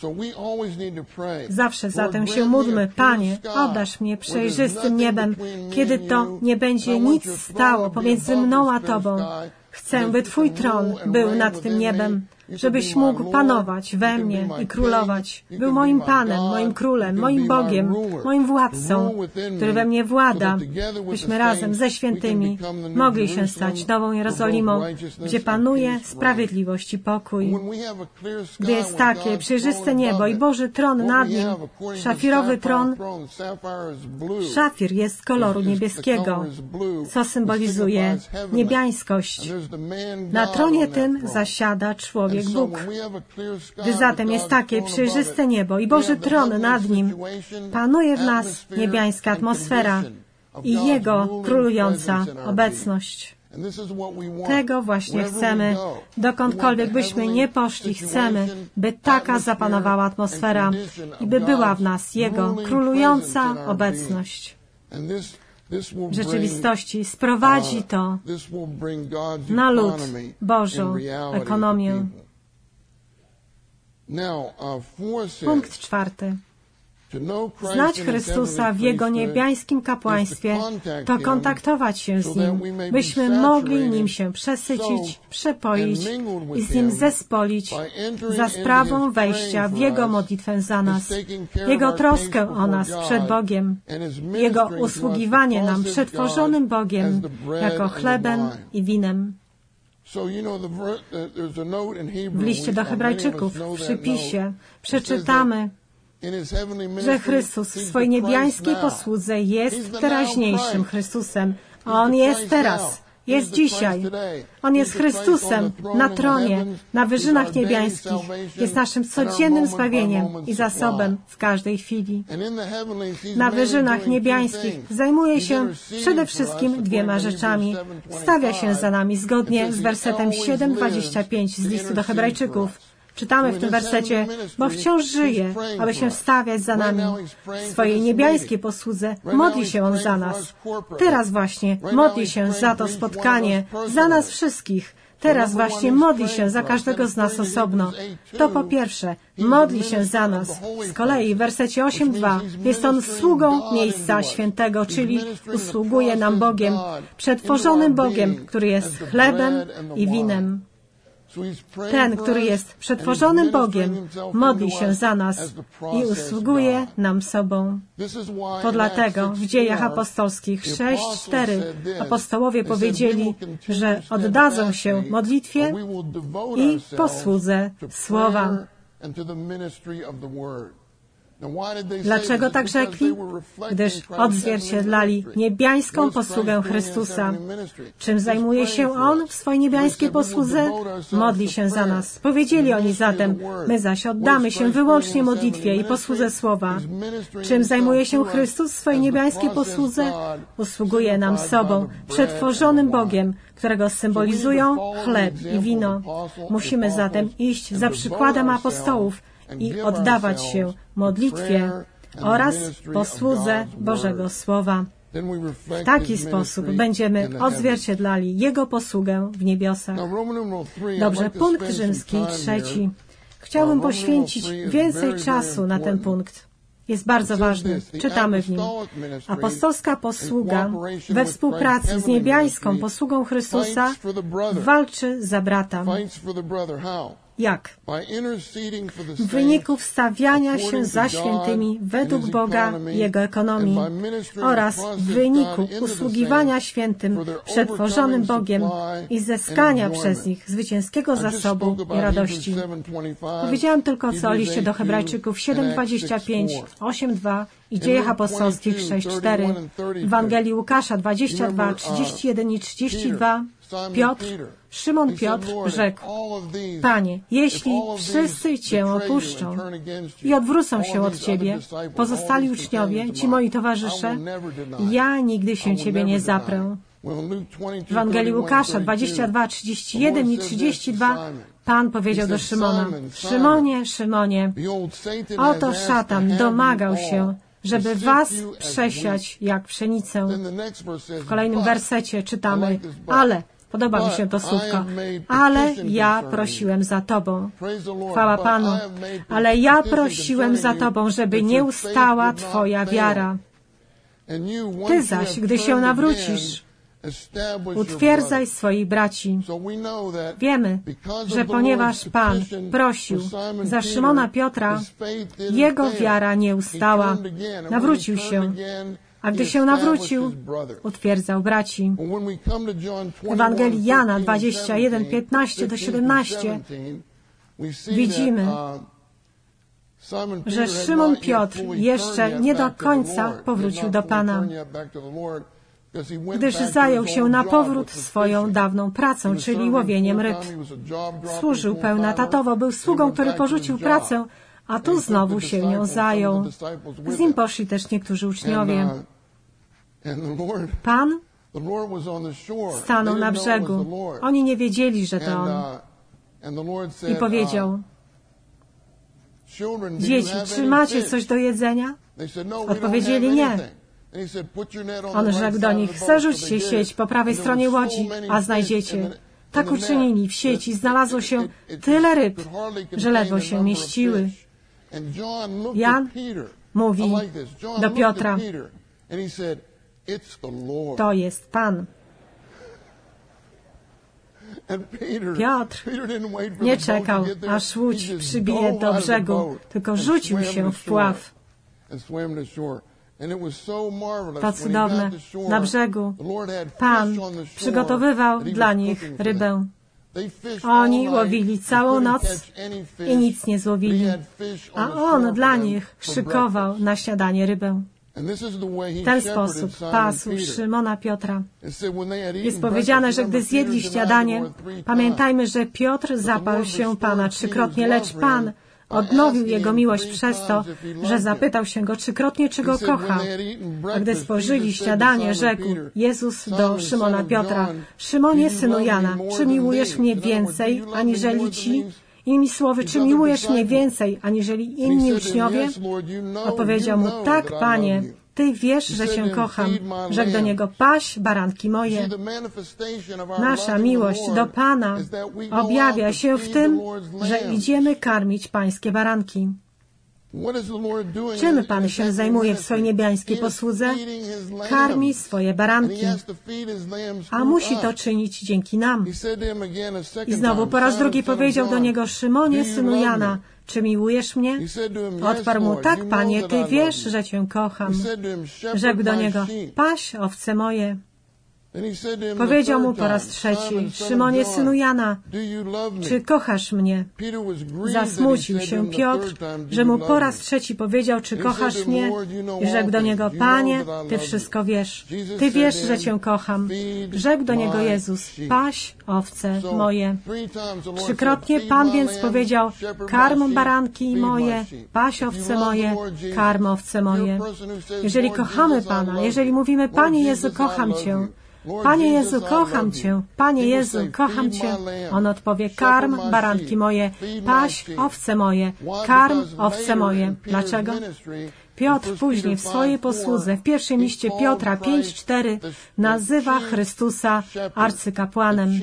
Zawsze zatem się módlmy, Panie, obdarz mnie przejrzystym niebem, kiedy to nie będzie nic stało pomiędzy mną a Tobą. Chcę, by Twój tron był nad tym niebem, żebyś mógł panować we mnie i królować. Był moim Panem, moim Królem, moim Bogiem, moim Władcą, który we mnie włada, byśmy razem ze świętymi mogli się stać Nową Jerozolimą, gdzie panuje sprawiedliwość i pokój. Gdy jest takie przejrzyste niebo i Boży tron nad nim, szafirowy tron, szafir jest koloru niebieskiego, co symbolizuje niebiańskość. Na tronie tym zasiada człowiek Bóg. Gdy zatem jest takie przejrzyste niebo i Boży tron nad nim, panuje w nas niebiańska atmosfera i Jego królująca obecność. Tego właśnie chcemy. Dokądkolwiek byśmy nie poszli, chcemy, by taka zapanowała atmosfera i by była w nas Jego królująca obecność. W rzeczywistości sprowadzi to na lud Bożą ekonomię. Punkt 4. Znać Chrystusa w Jego niebiańskim kapłaństwie to kontaktować się z Nim, byśmy mogli Nim się przesycić, przepoić i z Nim zespolić za sprawą wejścia w Jego modlitwę za nas, Jego troskę o nas przed Bogiem, Jego usługiwanie nam przetworzonym Bogiem jako chlebem i winem. W liście do Hebrajczyków w przypisie przeczytamy, że Chrystus w swojej niebiańskiej posłudze jest teraźniejszym Chrystusem. On jest teraz, jest dzisiaj. On jest Chrystusem na tronie, na wyżynach niebiańskich. Jest naszym codziennym zbawieniem i zasobem w każdej chwili. Na wyżynach niebiańskich zajmuje się przede wszystkim dwiema rzeczami. Stawia się za nami zgodnie z wersetem 7:25 z listu do Hebrajczyków. Czytamy w tym wersecie, bo wciąż żyje, aby się wstawiać za nami. W swojej niebiańskiej posłudze modli się On za nas. Teraz właśnie modli się za to spotkanie, za nas wszystkich. Teraz właśnie modli się za każdego z nas osobno. To po pierwsze, modli się za nas. Z kolei w wersecie 8:2 jest On sługą miejsca świętego, czyli usługuje nam Bogiem, przetworzonym Bogiem, który jest chlebem i winem. Ten, który jest przetworzonym Bogiem, modli się za nas i usługuje nam sobą. To dlatego w Dziejach Apostolskich 6:4 apostołowie powiedzieli, że oddadzą się modlitwie i posłudze Słowa. Dlaczego tak rzekli? Gdyż odzwierciedlali niebiańską posługę Chrystusa. Czym zajmuje się On w swojej niebiańskiej posłudze? Modli się za nas. Powiedzieli oni zatem, my zaś oddamy się wyłącznie modlitwie i posłudze Słowa. Czym zajmuje się Chrystus w swojej niebiańskiej posłudze? Usługuje nam sobą, przetworzonym Bogiem, którego symbolizują chleb i wino. Musimy zatem iść za przykładem apostołów i oddawać się modlitwie oraz posłudze Bożego Słowa. W taki sposób będziemy odzwierciedlali Jego posługę w niebiosach. Dobrze, punkt rzymski 3. Chciałbym poświęcić więcej czasu na ten punkt. Jest bardzo ważny. Czytamy w nim. Apostolska posługa we współpracy z niebiańską posługą Chrystusa walczy za brata. Jak? W wyniku wstawiania się za świętymi według Boga i Jego ekonomii oraz w wyniku usługiwania świętym przetworzonym Bogiem i zyskania przez nich zwycięskiego zasobu i radości. Powiedziałem tylko co o liście do Hebrajczyków 7:25, 8:2 i Dziejach Apostolskich 6:4, Ewangelii Łukasza 22:31 i 32. Szymon Piotr rzekł: Panie, jeśli wszyscy Cię opuszczą i odwrócą się od Ciebie, pozostali uczniowie, ci moi towarzysze, ja nigdy się Ciebie nie zaprę. W Ewangelii Łukasza 22:31 i 32 Pan powiedział do Szymona: Szymonie, Szymonie, oto szatan domagał się, żeby was przesiać jak pszenicę. W kolejnym wersecie czytamy: ale, podoba mi się to słówko, ale ja prosiłem za Tobą. Chwała Panu. Ale ja prosiłem za Tobą, żeby nie ustała Twoja wiara. Ty zaś, gdy się nawrócisz, utwierdzaj swoich braci. Wiemy, że ponieważ Pan prosił za Szymona Piotra, jego wiara nie ustała. Nawrócił się. A gdy się nawrócił, utwierdzał braci. W Ewangelii Jana 21:15-17 widzimy, że Szymon Piotr jeszcze nie do końca powrócił do Pana, gdyż zajął się na powrót swoją dawną pracą, czyli łowieniem ryb. Służył pełnetatowo, był sługą, który porzucił pracę, a tu znowu się nią zajął. Z nim poszli też niektórzy uczniowie. Pan stanął na brzegu. Oni nie wiedzieli, że to On. I powiedział: Dzieci, czy macie coś do jedzenia? Odpowiedzieli: nie. On rzekł do nich: zarzućcie sieć po prawej stronie łodzi, a znajdziecie. Tak uczynili. W sieci znalazło się tyle ryb, że ledwo się mieściły. Jan mówi do Piotra: to jest Pan. Piotr nie czekał, aż łódź przybije do brzegu, tylko rzucił się w pław. To cudowne. Na brzegu Pan przygotowywał dla nich rybę. Oni łowili całą noc i nic nie złowili, a On dla nich szykował na śniadanie rybę. W ten sposób pasł Szymona Piotra. Jest powiedziane, że gdy zjedli śniadanie, pamiętajmy, że Piotr zaparł się Pana trzykrotnie, lecz Pan odnowił jego miłość przez to, że zapytał się go trzykrotnie, czy go kocha. A gdy spożyli śniadanie, rzekł Jezus do Szymona Piotra: Szymonie, synu Jana, czy miłujesz mnie więcej aniżeli ci? Innymi słowy, czy miłujesz mnie więcej aniżeli inni uczniowie? Odpowiedział mu: tak, Panie, Ty wiesz, że Cię kocham. Rzekł do niego: paś baranki moje. Nasza miłość do Pana objawia się w tym, że idziemy karmić Pańskie baranki. Czym Pan się zajmuje w swojej niebiańskiej posłudze? Karmi swoje baranki, a musi to czynić dzięki nam. I znowu po raz drugi powiedział do niego: Szymonie, synu Jana, czy miłujesz mnie? Odparł mu: tak, Panie, Ty wiesz, że Cię kocham. Rzekł do niego: paś owce moje. Powiedział mu po raz trzeci: Szymonie, synu Jana, czy kochasz mnie? Zasmucił się Piotr, że mu po raz trzeci powiedział: czy kochasz mnie? I rzekł do niego: Panie, Ty wszystko wiesz. Ty wiesz, że Cię kocham. Rzekł do niego Jezus: paś owce moje. Trzykrotnie Pan więc powiedział: karm baranki moje, paś owce moje, karm owce moje. Jeżeli kochamy Pana, jeżeli mówimy: Panie Jezu, kocham Cię, Panie Jezu, kocham Cię, Panie Jezu, kocham Cię, On odpowie: karm baranki moje, paś owce moje, karm owce moje. Dlaczego? Piotr później w swojej posłudze, w pierwszym liście Piotra 5:4 nazywa Chrystusa arcykapłanem.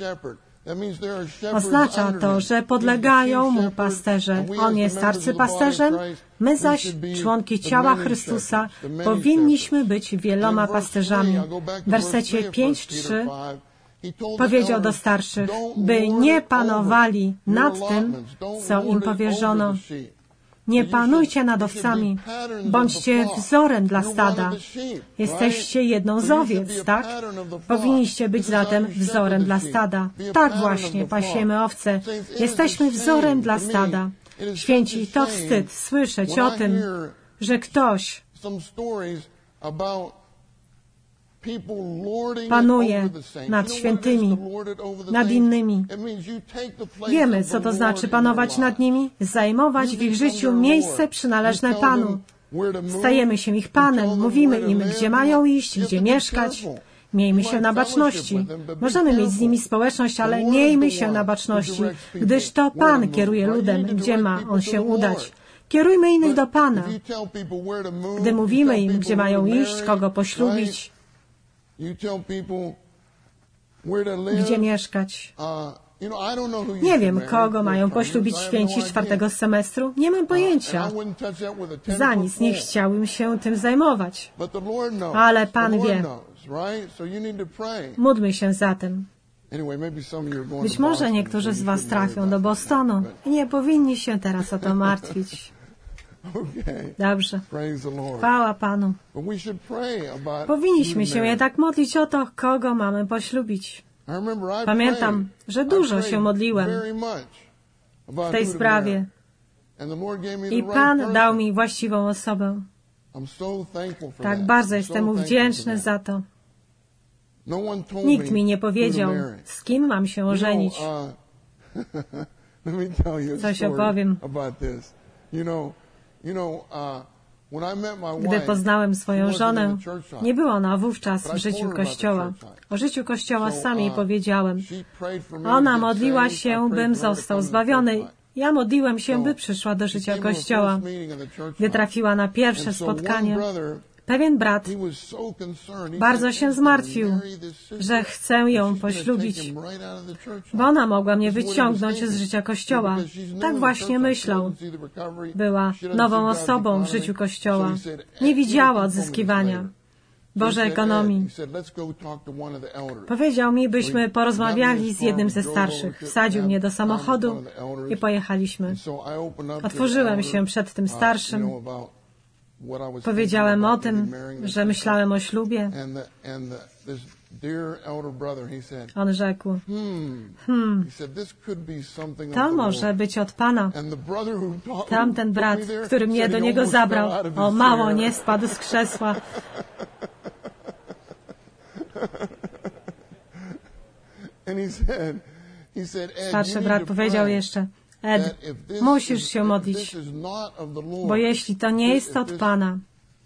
Oznacza to, że podlegają Mu pasterze. On jest arcypasterzem, my zaś, członki ciała Chrystusa, powinniśmy być wieloma pasterzami. W wersecie 5:3 powiedział do starszych, by nie panowali nad tym, co im powierzono. Nie panujcie nad owcami, bądźcie wzorem dla stada. Jesteście jedną z owiec, tak? Powinniście być zatem wzorem dla stada. Tak właśnie, pasiemy owce. Jesteśmy wzorem dla stada. Święci, to wstyd słyszeć o tym, że ktoś panuje nad świętymi, nad innymi. Wiemy, co to znaczy panować nad nimi, zajmować w ich życiu miejsce przynależne Panu. Stajemy się ich Panem, mówimy im, gdzie mają iść, gdzie mieszkać. Miejmy się na baczności. Możemy mieć z nimi społeczność, ale miejmy się na baczności, gdyż to Pan kieruje ludem, gdzie ma on się udać. Kierujmy innych do Pana. Gdy mówimy im, gdzie mają iść, kogo poślubić, gdzie mieszkać. Nie wiem, kogo mają poślubić święci 4. semestru. Nie mam pojęcia. Za nic nie chciałbym się tym zajmować. Ale Pan wie. Módlmy się zatem. Być może niektórzy z Was trafią do Bostonu i nie powinni się teraz o to martwić. Dobrze. Chwała Panu. Powinniśmy się jednak modlić o to, kogo mamy poślubić. Pamiętam, że dużo się modliłem w tej sprawie i Pan dał mi właściwą osobę. Tak bardzo jestem Mu wdzięczny za to. Nikt mi nie powiedział, z kim mam się ożenić. Coś opowiem. Gdy poznałem swoją żonę, nie była ona wówczas w życiu Kościoła. O życiu Kościoła sam jej powiedziałem. Ona modliła się, bym został zbawiony. Ja modliłem się, by przyszła do życia Kościoła. Gdy trafiła na pierwsze spotkanie, pewien brat bardzo się zmartwił, że chcę ją poślubić, bo ona mogła mnie wyciągnąć z życia Kościoła. Tak właśnie myślał. Była nową osobą w życiu Kościoła. Nie widziała odzyskiwania Bożej ekonomii. Powiedział mi, byśmy porozmawiali z jednym ze starszych. Wsadził mnie do samochodu i pojechaliśmy. Otworzyłem się przed tym starszym. Powiedziałem o tym, że myślałem o ślubie. On rzekł, to może być od Pana. Tamten brat, który mnie do niego zabrał, o mało nie spadł z krzesła. Starszy brat powiedział jeszcze, Ed, musisz się modlić, bo jeśli to nie jest od Pana,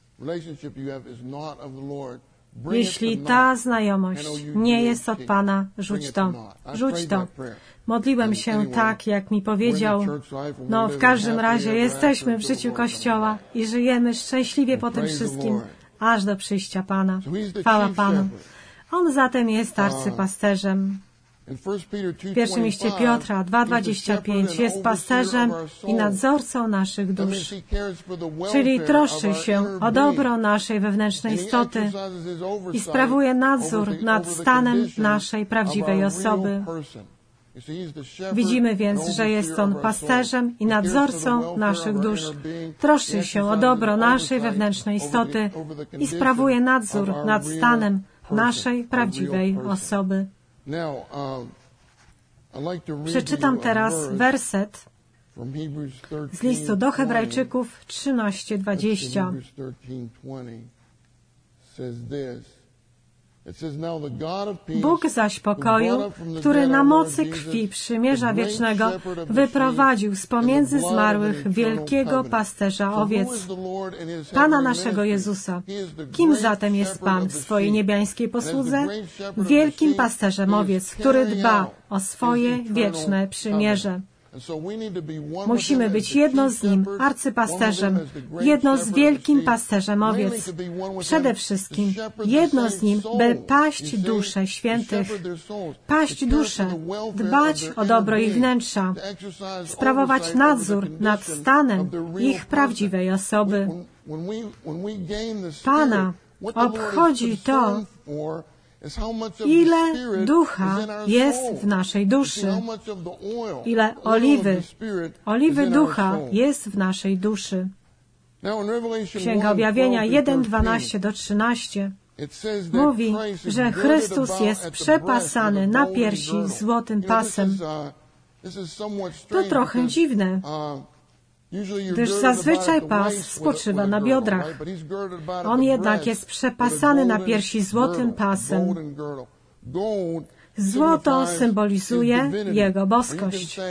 jeśli ta znajomość nie jest od Pana, rzuć to. Rzuć to. Modliłem się tak, jak mi powiedział. No, w każdym razie jesteśmy w życiu Kościoła i żyjemy szczęśliwie po tym wszystkim, aż do przyjścia Pana. Chwała Panu. On zatem jest arcypasterzem. W pierwszym liście Piotra 2,25 jest pasterzem i nadzorcą naszych dusz, czyli troszczy się o dobro naszej wewnętrznej istoty i sprawuje nadzór nad stanem naszej prawdziwej osoby. Widzimy więc, że jest On pasterzem i nadzorcą naszych dusz. Troszczy się o dobro naszej wewnętrznej istoty i sprawuje nadzór nad stanem naszej prawdziwej osoby. Przeczytam teraz werset z listu do Hebrajczyków 13:20. Bóg zaś pokoju, który na mocy krwi przymierza wiecznego wyprowadził z pomiędzy zmarłych wielkiego pasterza owiec, Pana naszego Jezusa. Kim zatem jest Pan w swojej niebiańskiej posłudze? Wielkim pasterzem owiec, który dba o swoje wieczne przymierze. Musimy być jedno z Nim, arcypasterzem, jedno z wielkim pasterzem owiec. Przede wszystkim jedno z Nim, by paść dusze świętych, paść dusze, dbać o dobro ich wnętrza, sprawować nadzór nad stanem ich prawdziwej osoby. Pana obchodzi to, ile ducha jest w naszej duszy, ile oliwy ducha jest w naszej duszy. Księga Objawienia 1:12-13 mówi, że Chrystus jest przepasany na piersi złotym pasem. To trochę dziwne, gdyż zazwyczaj pas spoczywa na biodrach. On jednak jest przepasany na piersi złotym pasem. Złoto symbolizuje Jego boskość.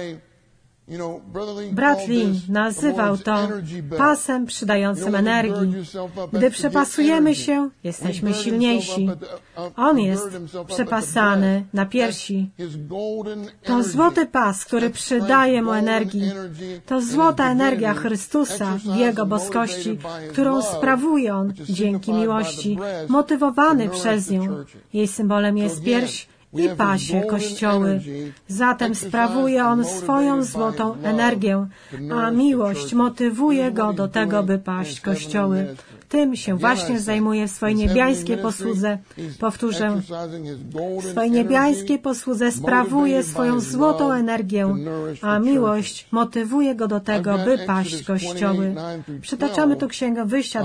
Brat Lee nazywał to pasem przydającym energii. Gdy przepasujemy się, jesteśmy silniejsi. On jest przepasany na piersi. To złoty pas, który przydaje mu energii. To złota energia Chrystusa w Jego boskości, którą sprawuje On dzięki miłości, motywowany przez nią. Jej symbolem jest pierś i pasie Kościoły. Zatem sprawuje on swoją złotą energię, a miłość motywuje go do tego, by paść Kościoły. Tym się właśnie zajmuje w swojej niebiańskiej posłudze. Powtórzę, w swojej niebiańskiej posłudze sprawuje swoją złotą energię, a miłość motywuje go do tego, by paść Kościoły. Przytaczamy tu Księgę Wyjścia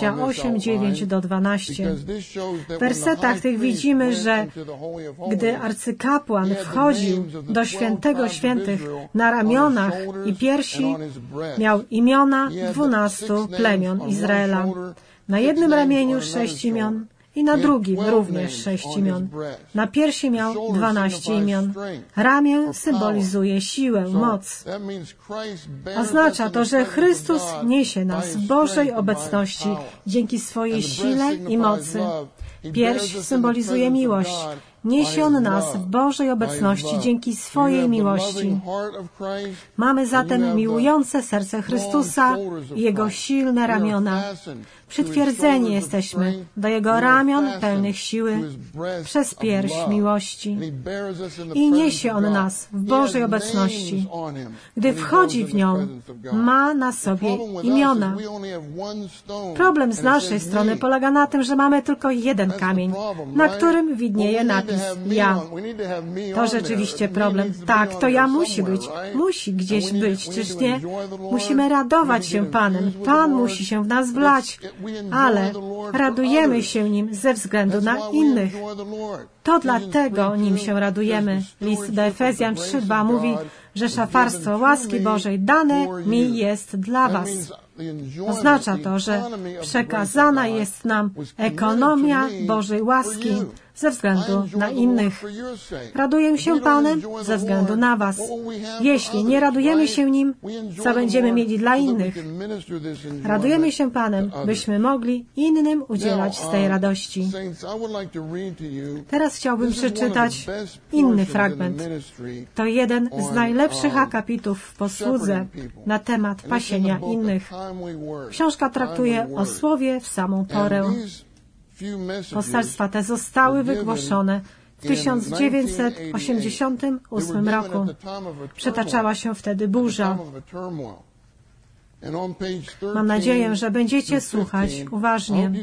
28:9-12. W wersetach tych widzimy, że gdy arcykapłan wchodził do Świętego Świętych, na ramionach i piersi miał imiona 12 plemion Izraela. Na jednym ramieniu 6 imion i na drugim również 6 imion. Na piersi miał 12 imion. Ramię symbolizuje siłę, moc. Oznacza to, że Chrystus niesie nas w Bożej obecności dzięki swojej sile i mocy. Pierś symbolizuje miłość. Niesie on nas w Bożej obecności dzięki swojej miłości. Mamy zatem miłujące serce Chrystusa i Jego silne ramiona. Przytwierdzeni jesteśmy do Jego ramion pełnych siły przez pierś miłości. I niesie on nas w Bożej obecności. Gdy wchodzi w nią, ma na sobie imiona. Problem z naszej strony polega na tym, że mamy tylko jeden kamień, na którym widnieje napis ja. To rzeczywiście problem. Tak, to ja musi być. Musi gdzieś być, czyż nie? Musimy radować się Panem. Pan musi się w nas wlać, ale radujemy się Nim ze względu na innych. To dlatego Nim się radujemy. List do Efezjan 3:2 mówi, że szafarstwo łaski Bożej dane mi jest dla was. Oznacza to, że przekazana jest nam ekonomia Bożej łaski ze względu na innych. Raduję się Panem ze względu na was. Jeśli nie radujemy się Nim, co będziemy mieli dla innych? Radujemy się Panem, byśmy mogli innym udzielać z tej radości. Teraz chciałbym przeczytać inny fragment. To jeden z najlepszych akapitów w posłudze na temat pasienia innych. Książka traktuje o słowie w samą porę. Poselstwa te zostały wygłoszone w 1988 roku. Przetaczała się wtedy burza. Mam nadzieję, że będziecie słuchać uważnie.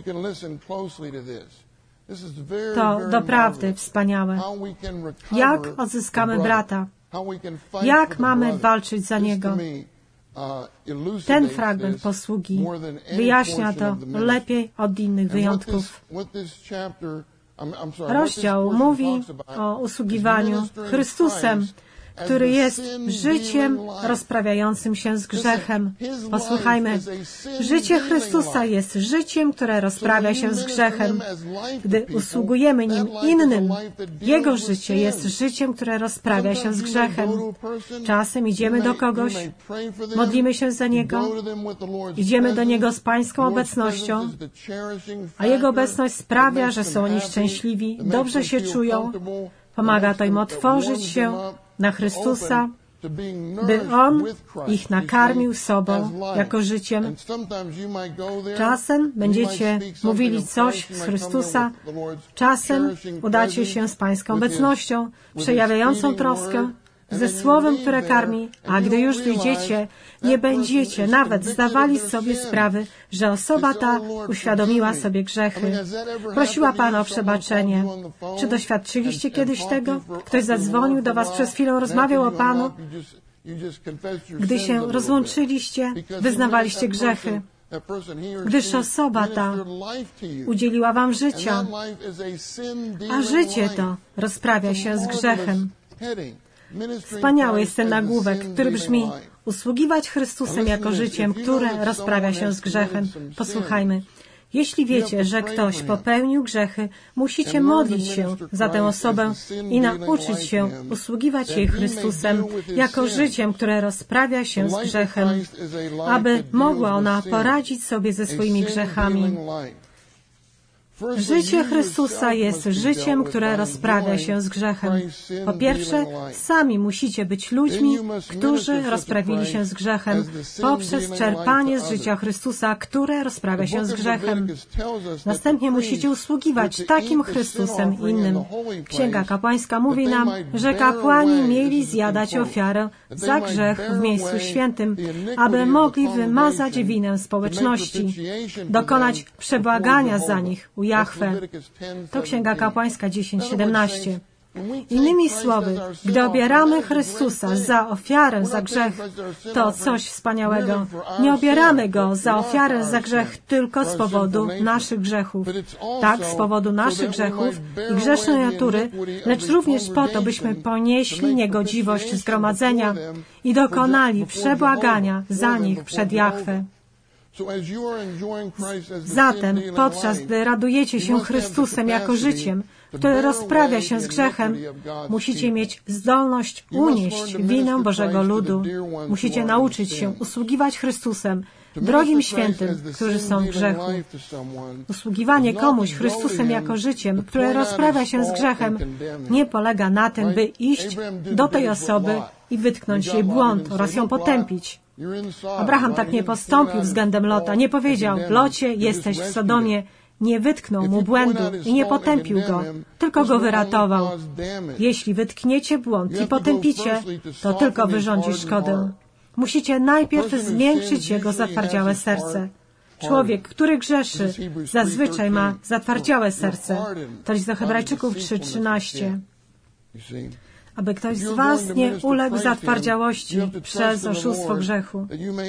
To doprawdy wspaniałe. Jak odzyskamy brata? Jak mamy walczyć za niego? Ten fragment posługi wyjaśnia to lepiej od innych wyjątków. Rozdział mówi o usługiwaniu Chrystusem, który jest życiem rozprawiającym się z grzechem. Posłuchajmy. Życie Chrystusa jest życiem, które rozprawia się z grzechem. Gdy usługujemy Nim innym, Jego życie jest życiem, które rozprawia się z grzechem. Czasem idziemy do kogoś, modlimy się za Niego, idziemy do Niego z Pańską obecnością, a Jego obecność sprawia, że są oni szczęśliwi, dobrze się czują, pomaga to im otworzyć się na Chrystusa, by On ich nakarmił sobą jako życiem. Czasem będziecie mówili coś z Chrystusa, czasem udacie się z Pańską obecnością, przejawiającą troskę, ze słowem, które karmi, a gdy już wyjdziecie, nie będziecie nawet zdawali sobie sprawy, że osoba ta uświadomiła sobie grzechy. Prosiła Pana o przebaczenie. Czy doświadczyliście kiedyś tego? Ktoś zadzwonił do Was, przez chwilę rozmawiał o Panu? Gdy się rozłączyliście, wyznawaliście grzechy, gdyż osoba ta udzieliła Wam życia, a życie to rozprawia się z grzechem. Wspaniały jest ten nagłówek, który brzmi: usługiwać Chrystusem jako życiem, które rozprawia się z grzechem. Posłuchajmy. Jeśli wiecie, że ktoś popełnił grzechy, musicie modlić się za tę osobę i nauczyć się usługiwać jej Chrystusem jako życiem, które rozprawia się z grzechem, aby mogła ona poradzić sobie ze swoimi grzechami. Życie Chrystusa jest życiem, które rozprawia się z grzechem. Po pierwsze, sami musicie być ludźmi, którzy rozprawili się z grzechem poprzez czerpanie z życia Chrystusa, które rozprawia się z grzechem. Następnie musicie usługiwać takim Chrystusem innym. Księga Kapłańska mówi nam, że kapłani mieli zjadać ofiarę za grzech w miejscu świętym, aby mogli wymazać winę społeczności, dokonać przebłagania za nich u Jahwe. To Księga Kapłańska 10:17. Innymi słowy, gdy obieramy Chrystusa za ofiarę za grzech, to coś wspaniałego. Nie obieramy Go za ofiarę za grzech tylko z powodu naszych grzechów. Tak, z powodu naszych grzechów i grzesznej natury, lecz również po to, byśmy ponieśli niegodziwość zgromadzenia i dokonali przebłagania za nich przed Jahwe. Zatem, podczas gdy radujecie się Chrystusem jako życiem, które rozprawia się z grzechem, musicie mieć zdolność unieść winę Bożego ludu. Musicie nauczyć się usługiwać Chrystusem, drogim świętym, którzy są w grzechu. Usługiwanie komuś Chrystusem jako życiem, które rozprawia się z grzechem, nie polega na tym, by iść do tej osoby i wytknąć jej błąd oraz ją potępić. Abraham tak nie postąpił względem Lota. Nie powiedział: Locie, jesteś w Sodomie. Nie wytknął mu błędu i nie potępił go, tylko go wyratował. Jeśli wytkniecie błąd i potępicie, to tylko wyrządzi szkodę. Musicie najpierw zmiękczyć jego zatwardziałe serce. Człowiek, który grzeszy, zazwyczaj ma zatwardziałe serce. To list do Hebrajczyków 3:13. Aby ktoś z Was nie uległ zatwardziałości przez oszustwo grzechu.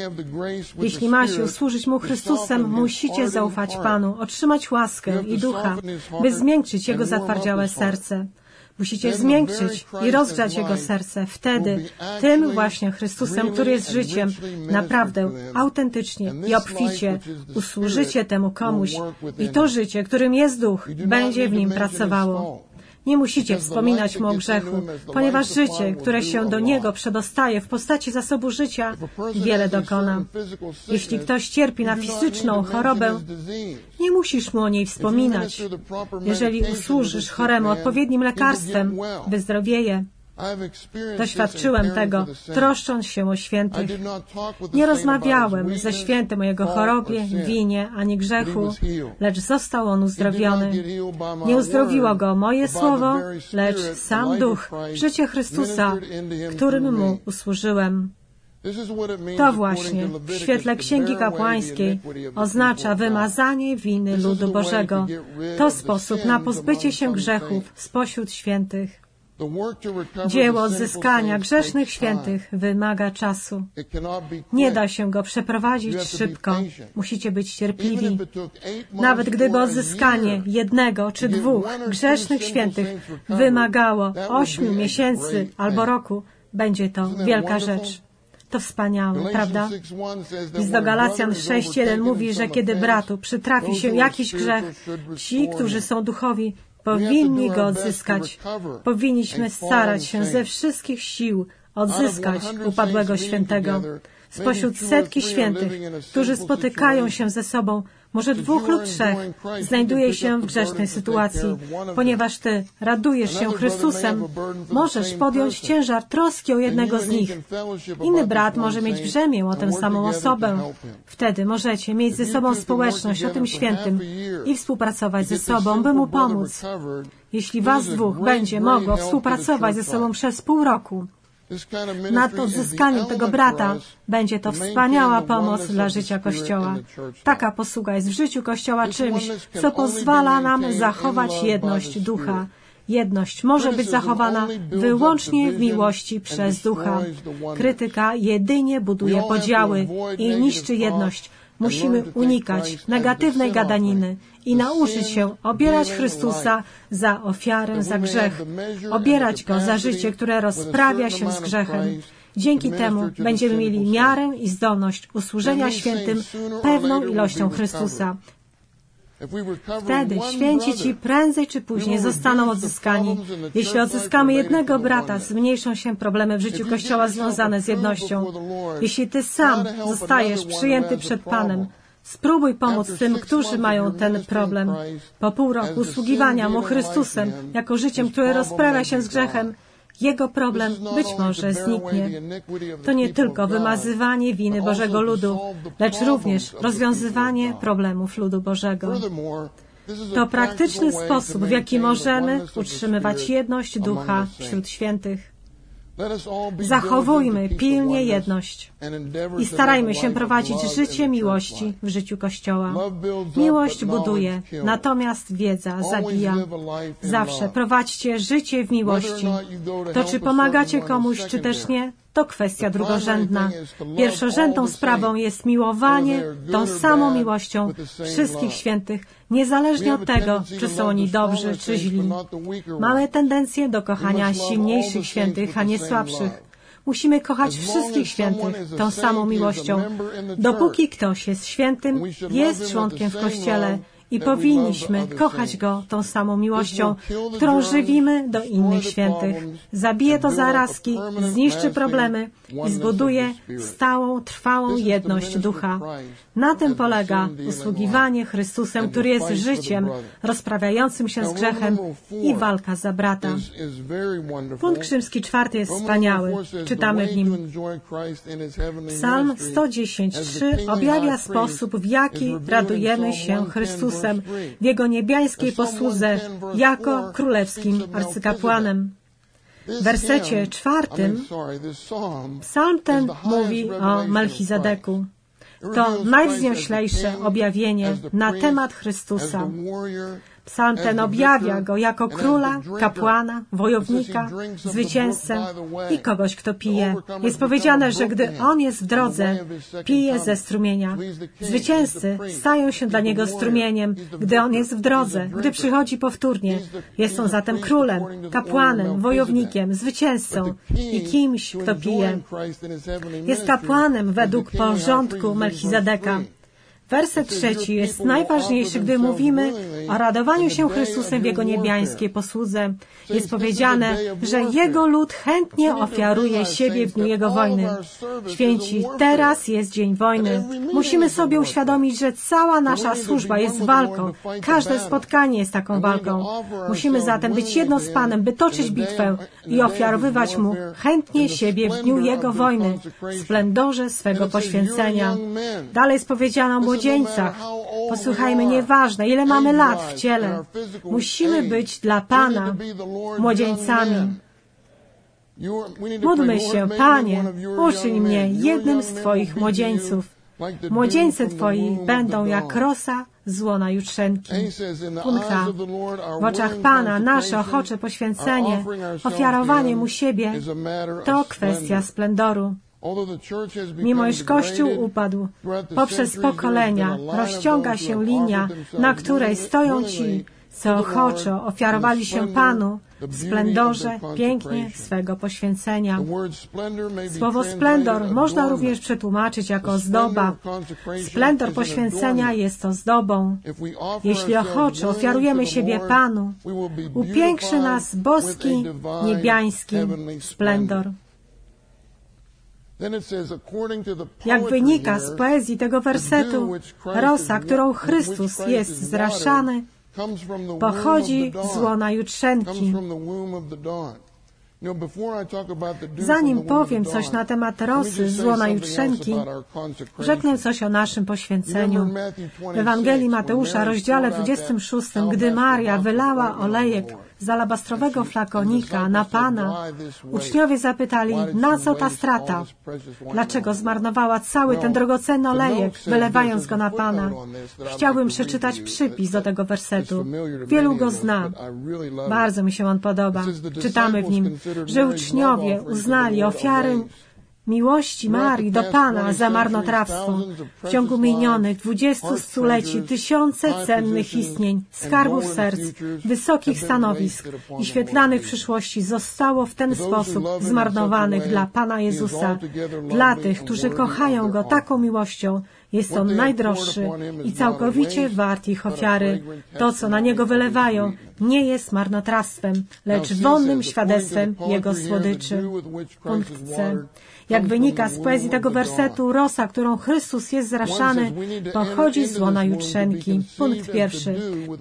Jeśli macie usłużyć Mu Chrystusem, musicie zaufać Panu, otrzymać łaskę i ducha, by zmiękczyć Jego zatwardziałe serce. Musicie zmiękczyć i rozgrzać Jego serce. Wtedy tym właśnie Chrystusem, który jest życiem, naprawdę, autentycznie i obficie usłużycie temu komuś i to życie, którym jest duch, będzie w nim pracowało. Nie musicie wspominać Mu o grzechu, ponieważ życie, które się do Niego przedostaje w postaci zasobu życia, wiele dokona. Jeśli ktoś cierpi na fizyczną chorobę, nie musisz Mu o niej wspominać. Jeżeli usłużysz choremu odpowiednim lekarstwem, wyzdrowieje. Doświadczyłem tego, troszcząc się o świętych. Nie rozmawiałem ze świętym o jego chorobie, winie, ani grzechu, lecz został on uzdrowiony. Nie uzdrowiło go moje słowo, lecz sam duch, życie Chrystusa, którym mu usłużyłem. To właśnie w świetle Księgi Kapłańskiej oznacza wymazanie winy ludu Bożego. To sposób na pozbycie się grzechów spośród świętych. Dzieło odzyskania grzesznych świętych wymaga czasu. Nie da się go przeprowadzić szybko. Musicie być cierpliwi. Nawet gdyby odzyskanie 1 czy 2 grzesznych świętych wymagało 8 miesięcy albo roku, będzie to wielka rzecz. To wspaniałe, prawda? List do Galacjan 6:1 mówi, że kiedy bratu przytrafi się jakiś grzech, ci, którzy są duchowi, powinni go odzyskać. Powinniśmy starać się ze wszystkich sił odzyskać upadłego świętego. Spośród setki świętych, którzy spotykają się ze sobą, może 2 lub 3 znajduje się w grzesznej sytuacji. Ponieważ Ty radujesz się Chrystusem, możesz podjąć ciężar troski o jednego z nich. Inny brat może mieć brzemię o tę samą osobę. Wtedy możecie mieć ze sobą społeczność o tym świętym i współpracować ze sobą, by mu pomóc. Jeśli Was 2 będzie mogło współpracować ze sobą przez pół roku, Nad odzyskaniem tego brata będzie to wspaniała pomoc dla życia Kościoła. Taka posługa jest w życiu Kościoła czymś, co pozwala nam zachować jedność ducha. Jedność może być zachowana wyłącznie w miłości przez ducha. Krytyka jedynie buduje podziały i niszczy jedność. Musimy unikać negatywnej gadaniny i nauczyć się obierać Chrystusa za ofiarę za grzech, obierać Go za życie, które rozprawia się z grzechem. Dzięki temu będziemy mieli miarę i zdolność usłużenia świętym pewną ilością Chrystusa. Wtedy święci ci prędzej czy później zostaną odzyskani. Jeśli odzyskamy jednego brata, zmniejszą się problemy w życiu Kościoła związane z jednością. Jeśli ty sam zostajesz przyjęty przed Panem, spróbuj pomóc tym, którzy mają ten problem. Po pół roku usługiwania Mu Chrystusem jako życiem, które rozprawia się z grzechem, jego problem być może zniknie. To nie tylko wymazywanie winy Bożego ludu, lecz również rozwiązywanie problemów ludu Bożego. To praktyczny sposób, w jaki możemy utrzymywać jedność ducha wśród świętych. Zachowujmy pilnie jedność i starajmy się prowadzić życie miłości w życiu Kościoła. Miłość buduje, natomiast wiedza zabija. Zawsze prowadźcie życie w miłości. To, czy pomagacie komuś, czy też nie, to kwestia drugorzędna. Pierwszorzędną sprawą jest miłowanie tą samą miłością wszystkich świętych, niezależnie od tego, czy są oni dobrzy, czy źli. Mamy tendencję do kochania silniejszych świętych, a nie słabszych. Musimy kochać wszystkich świętych tą samą miłością. Dopóki ktoś jest świętym, jest członkiem w Kościele i powinniśmy kochać Go tą samą miłością, którą żywimy do innych świętych. Zabije to zarazki, zniszczy problemy i zbuduje stałą, trwałą jedność ducha. Na tym polega usługiwanie Chrystusem, który jest życiem rozprawiającym się z grzechem i walka za brata. Punkt Rzymski 4 jest wspaniały. Czytamy w nim. Psalm 110:3 objawia sposób, w jaki radujemy się Chrystusem w Jego niebiańskiej posłudze jako królewskim arcykapłanem. W wersecie 4 psalm ten mówi o Melchizedeku. To najwznioślejsze objawienie na temat Chrystusa. Psalm ten objawia Go jako króla, kapłana, wojownika, zwycięzcę i kogoś, kto pije. Jest powiedziane, że gdy On jest w drodze, pije ze strumienia. Zwycięzcy stają się dla Niego strumieniem, gdy On jest w drodze, gdy przychodzi powtórnie. Jest On zatem królem, kapłanem, wojownikiem, zwycięzcą i kimś, kto pije. Jest kapłanem według porządku Melchizedeka. Werset 3 jest najważniejszy, gdy mówimy o radowaniu się Chrystusem w Jego niebiańskiej posłudze. Jest powiedziane, że Jego lud chętnie ofiaruje siebie w dniu Jego wojny. Święci, teraz jest dzień wojny. Musimy sobie uświadomić, że cała nasza służba jest walką. Każde spotkanie jest taką walką. Musimy zatem być jedno z Panem, by toczyć bitwę i ofiarowywać Mu chętnie siebie w dniu Jego wojny, w splendorze swego poświęcenia. Dalej jest powiedziane o młodzieńcach. Posłuchajmy, nieważne, ile mamy lat w ciele. Musimy być dla Pana młodzieńcami. Módlmy się, Panie, uczyń mnie jednym z Twoich młodzieńców. Młodzieńcy Twoi będą jak rosa z łona jutrzenki. Punkt A. W oczach Pana nasze ochocze poświęcenie, ofiarowanie Mu siebie, to kwestia splendoru. Mimo iż Kościół upadł, poprzez pokolenia rozciąga się linia, na której stoją ci, co ochoczo ofiarowali się Panu w splendorze pięknie swego poświęcenia. Słowo splendor można również przetłumaczyć jako ozdoba. Splendor poświęcenia jest ozdobą. Jeśli ochoczo ofiarujemy siebie Panu, upiększy nas boski, niebiański splendor. Jak wynika z poezji tego wersetu, rosa, którą Chrystus jest zraszany, pochodzi z łona jutrzenki. Zanim powiem coś na temat rosy z łona jutrzenki, rzeknę coś o naszym poświęceniu. W Ewangelii Mateusza, rozdziale 26, gdy Maria wylała olejek z alabastrowego flakonika na Pana, uczniowie zapytali, na co ta strata? Dlaczego zmarnowała cały ten drogocenny olejek, wylewając go na Pana? Chciałbym przeczytać przypis do tego wersetu. Wielu go zna. Bardzo mi się on podoba. Czytamy w nim, że uczniowie uznali ofiarę miłości Marii do Pana za marnotrawstwo. W ciągu minionych 20 stuleci tysiące cennych istnień, skarbów serc, wysokich stanowisk i świetlanych przyszłości zostało w ten sposób zmarnowanych dla Pana Jezusa. Dla tych, którzy kochają Go taką miłością, jest On najdroższy i całkowicie wart ich ofiary. To, co na Niego wylewają, nie jest marnotrawstwem, lecz wonnym świadectwem Jego słodyczy. Punkt C. Jak wynika z poezji tego wersetu, rosa, którą Chrystus jest zraszany, pochodzi z łona jutrzenki. Punkt pierwszy.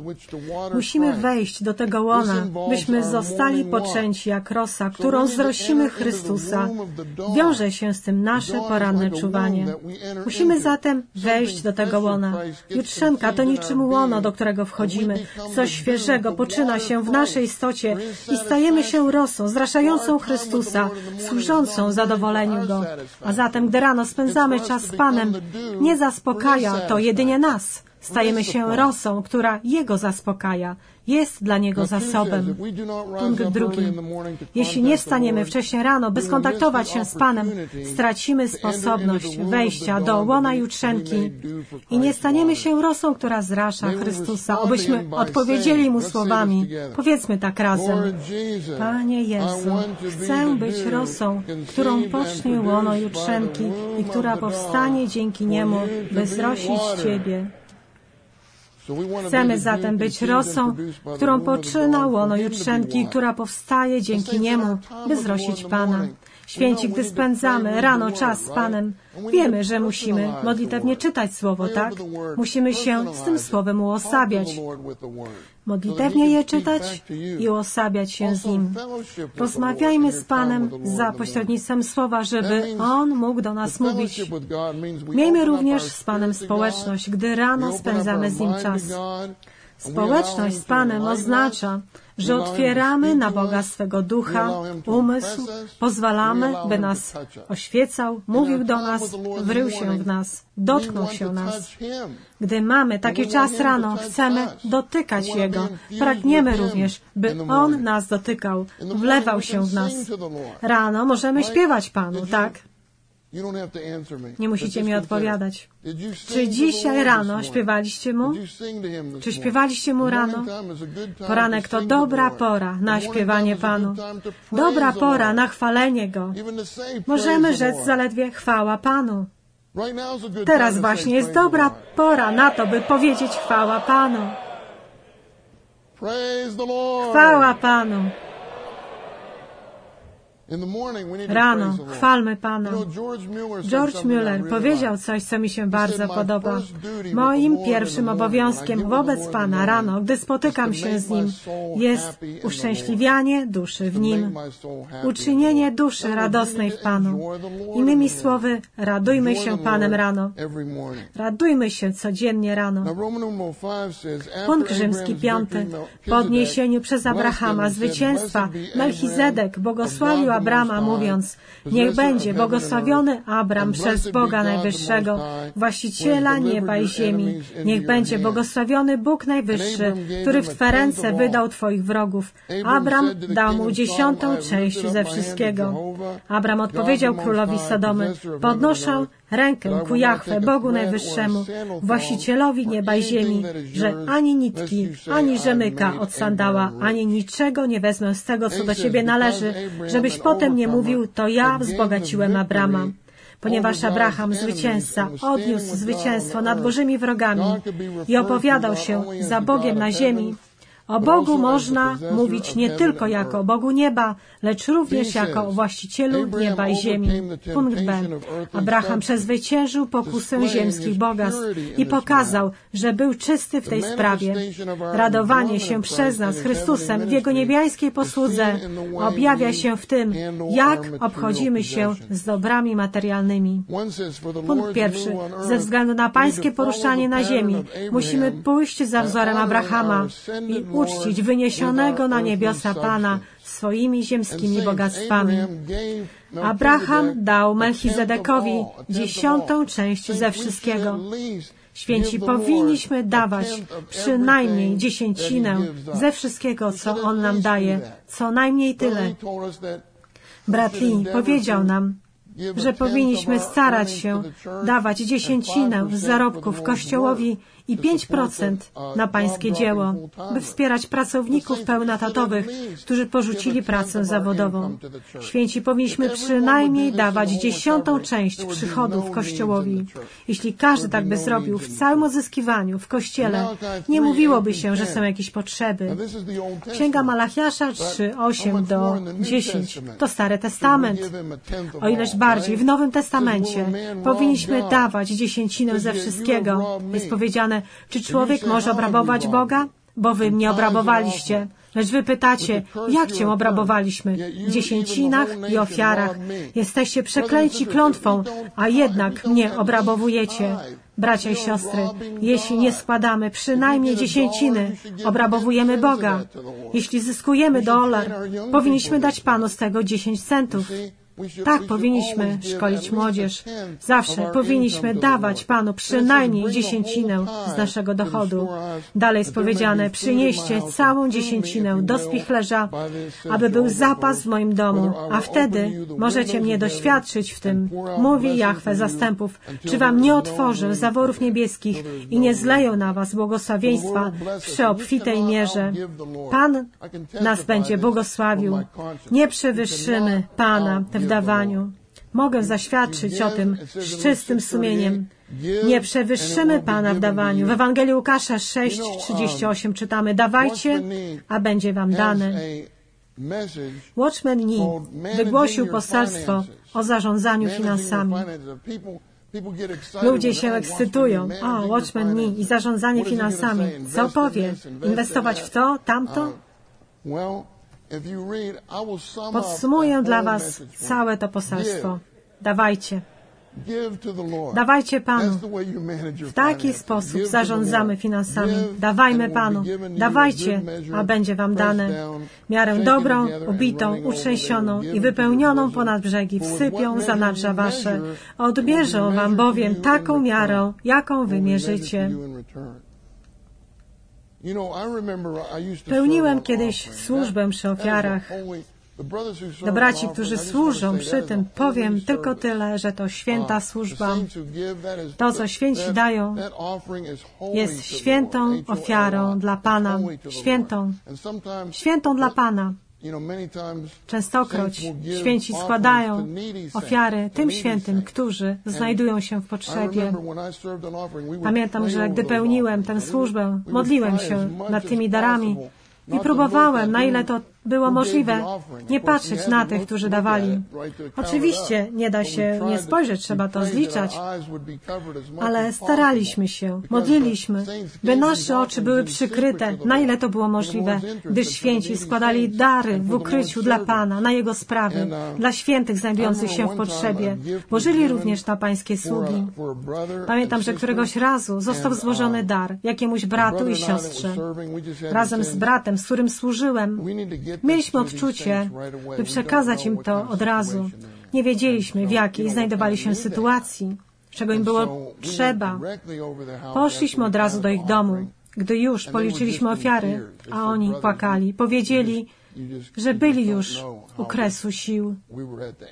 Musimy wejść do tego łona, byśmy zostali poczęci jak rosa, którą zrosimy Chrystusa. Wiąże się z tym nasze poranne czuwanie. Musimy zatem wejść do tego łona. Jutrzenka to niczym łono, do którego wchodzimy. Coś świeżego poczyna się w naszej istocie i stajemy się rosą, zraszającą Chrystusa, służącą zadowoleniu Go. A zatem, gdy rano spędzamy czas z Panem, nie zaspokaja to jedynie nas. Stajemy się rosą, która Jego zaspokaja. Jest dla Niego zasobem. Punkt drugi. Jeśli nie wstaniemy wcześniej rano, by skontaktować się z Panem, stracimy sposobność wejścia do łona jutrzenki i nie staniemy się rosą, która zrasza Chrystusa. Obyśmy odpowiedzieli Mu słowami. Powiedzmy tak razem. Panie Jezu, chcę być rosą, którą pocznie łono jutrzenki i która powstanie dzięki Niemu, by zrosić Ciebie. Chcemy zatem być rosą, którą poczyna łono jutrzenki, która powstaje dzięki Niemu, by zrosić Pana. Święci, gdy spędzamy rano czas z Panem, wiemy, że musimy modlitewnie czytać Słowo, tak? Musimy się z tym Słowem uosabiać. Modlitewnie je czytać i uosabiać się z Nim. Rozmawiajmy z Panem za pośrednictwem Słowa, żeby On mógł do nas mówić. Miejmy również z Panem społeczność, gdy rano spędzamy z Nim czas. Społeczność z Panem oznacza, że otwieramy na Boga swego ducha, umysł, pozwalamy, by nas oświecał, mówił do nas, wrył się w nas, dotknął się nas. Gdy mamy taki czas rano, chcemy dotykać Jego. Pragniemy również, by On nas dotykał, wlewał się w nas. Rano możemy śpiewać Panu, tak? Nie musicie mi odpowiadać. Czy dzisiaj rano śpiewaliście Mu? Czy śpiewaliście Mu rano? Poranek to dobra pora na śpiewanie Panu. Dobra pora na chwalenie Go. Możemy rzec zaledwie chwała Panu. Teraz właśnie jest dobra pora na to, by powiedzieć chwała Panu. Chwała Panu. Rano chwalmy Pana. George Mueller powiedział coś, co mi się bardzo podoba. Moim pierwszym obowiązkiem wobec Pana rano, gdy spotykam się z Nim, jest uszczęśliwianie duszy w Nim. Uczynienie duszy radosnej w Panu. Innymi słowy, radujmy się Panem rano. Radujmy się codziennie rano. Punkt rzymski 5. Po odniesieniu przez Abrahama zwycięstwa Melchizedek błogosławił Abrama, mówiąc: niech będzie błogosławiony Abram przez Boga Najwyższego, właściciela nieba i ziemi. Niech będzie błogosławiony Bóg Najwyższy, który w Twe ręce wydał Twoich wrogów. Abram dał mu 10. część ze wszystkiego. Abram odpowiedział królowi Sodomy: podnoszę rękę ku Jahwe, Bogu Najwyższemu, właścicielowi nieba i ziemi, że ani nitki, ani rzemyka od sandała, ani niczego nie wezmę z tego, co do Ciebie należy, żebyś potem nie mówił: to ja wzbogaciłem Abrama. Ponieważ Abraham, zwycięzca, odniósł zwycięstwo nad Bożymi wrogami i opowiadał się za Bogiem na ziemi, O Bogu można mówić nie tylko jako o Bogu nieba, lecz również jako o właścicielu nieba i ziemi. Punkt B. Abraham przezwyciężył pokusę ziemskich bogactw i pokazał, że był czysty w tej sprawie. Radowanie się przez nas Chrystusem w Jego niebiańskiej posłudze objawia się w tym, jak obchodzimy się z dobrami materialnymi. Punkt pierwszy. Ze względu na pańskie poruszanie na ziemi musimy pójść za wzorem Abrahama i uczcić wyniesionego na niebiosa Pana swoimi ziemskimi bogactwami. Abraham dał Melchizedekowi 10. część ze wszystkiego. Święci, powinniśmy dawać przynajmniej 10% ze wszystkiego, co On nam daje. Co najmniej tyle. Brat Lee powiedział nam, że powinniśmy starać się dawać 10% z zarobków Kościołowi i 5% na pańskie dzieło, by wspierać pracowników pełnotatowych, którzy porzucili pracę zawodową. Święci, powinniśmy przynajmniej dawać 10. część przychodów Kościołowi. Jeśli każdy tak by zrobił w całym odzyskiwaniu w Kościele, nie mówiłoby się, że są jakieś potrzeby. Księga Malachiasza 3:8-10 to Stary Testament. O ileż bardziej w Nowym Testamencie powinniśmy dawać 10% ze wszystkiego. Jest powiedziane, czy człowiek może obrabować Boga? Bo wy mnie obrabowaliście. Lecz wy pytacie, jak cię obrabowaliśmy? W 10% i ofiarach. Jesteście przeklęci klątwą, a jednak mnie obrabowujecie. Bracia i siostry, jeśli nie składamy przynajmniej 10%, obrabowujemy Boga. Jeśli zyskujemy $1, powinniśmy dać Panu z tego 10 centów. Tak powinniśmy szkolić młodzież. Zawsze powinniśmy dawać Panu przynajmniej 10% z naszego dochodu. Dalej jest powiedziane, przynieście całą 10% do spichlerza, aby był zapas w moim domu, a wtedy możecie mnie doświadczyć w tym, mówi Jahwe zastępów, czy wam nie otworzę zaworów niebieskich i nie zleją na was błogosławieństwa w przeobfitej mierze. Pan nas będzie błogosławił. Nie przewyższymy Pana w dawaniu. Mogę zaświadczyć o tym z czystym sumieniem. Nie przewyższymy Pana w dawaniu. W Ewangelii Łukasza 6:38 czytamy, dawajcie, a będzie wam dane. Watchman Nee wygłosił poselstwo o zarządzaniu finansami. Ludzie się ekscytują. O, Watchman Nee i zarządzanie finansami. Co powie? Inwestować w to, tamto? Podsumuję dla was całe to poselstwo. Dawajcie. Dawajcie Panu. W taki sposób zarządzamy finansami. Dawajmy Panu. Dawajcie, a będzie wam dane. Miarę dobrą, ubitą, utrzęsioną i wypełnioną ponad brzegi wsypią zanadrza wasze. Odbierzą wam bowiem taką miarą, jaką wy mierzycie. Pełniłem kiedyś służbę przy ofiarach. Do braci, którzy służą przy tym, powiem tylko tyle, że to święta służba. To, co święci dają, jest świętą ofiarą dla Pana. Świętą dla Pana. Częstokroć święci składają ofiary tym świętym, którzy znajdują się w potrzebie. Pamiętam, że gdy pełniłem tę służbę, modliłem się nad tymi darami i próbowałem, na ile to było możliwe, nie patrzeć na tych, którzy dawali. Oczywiście nie da się nie spojrzeć, trzeba to zliczać, ale staraliśmy się, modliliśmy, by nasze oczy były przykryte, na ile to było możliwe, gdyż święci składali dary w ukryciu dla Pana, na Jego sprawy, dla świętych znajdujących się w potrzebie. Włożyli również na pańskie sługi. Pamiętam, że któregoś razu został złożony dar jakiemuś bratu i siostrze. Razem z bratem, z którym służyłem, mieliśmy odczucie, by przekazać im to od razu. Nie wiedzieliśmy, w jakiej znajdowali się sytuacji, czego im było trzeba. Poszliśmy od razu do ich domu. Gdy już policzyliśmy ofiary, a oni płakali, powiedzieli, że byli już u kresu sił,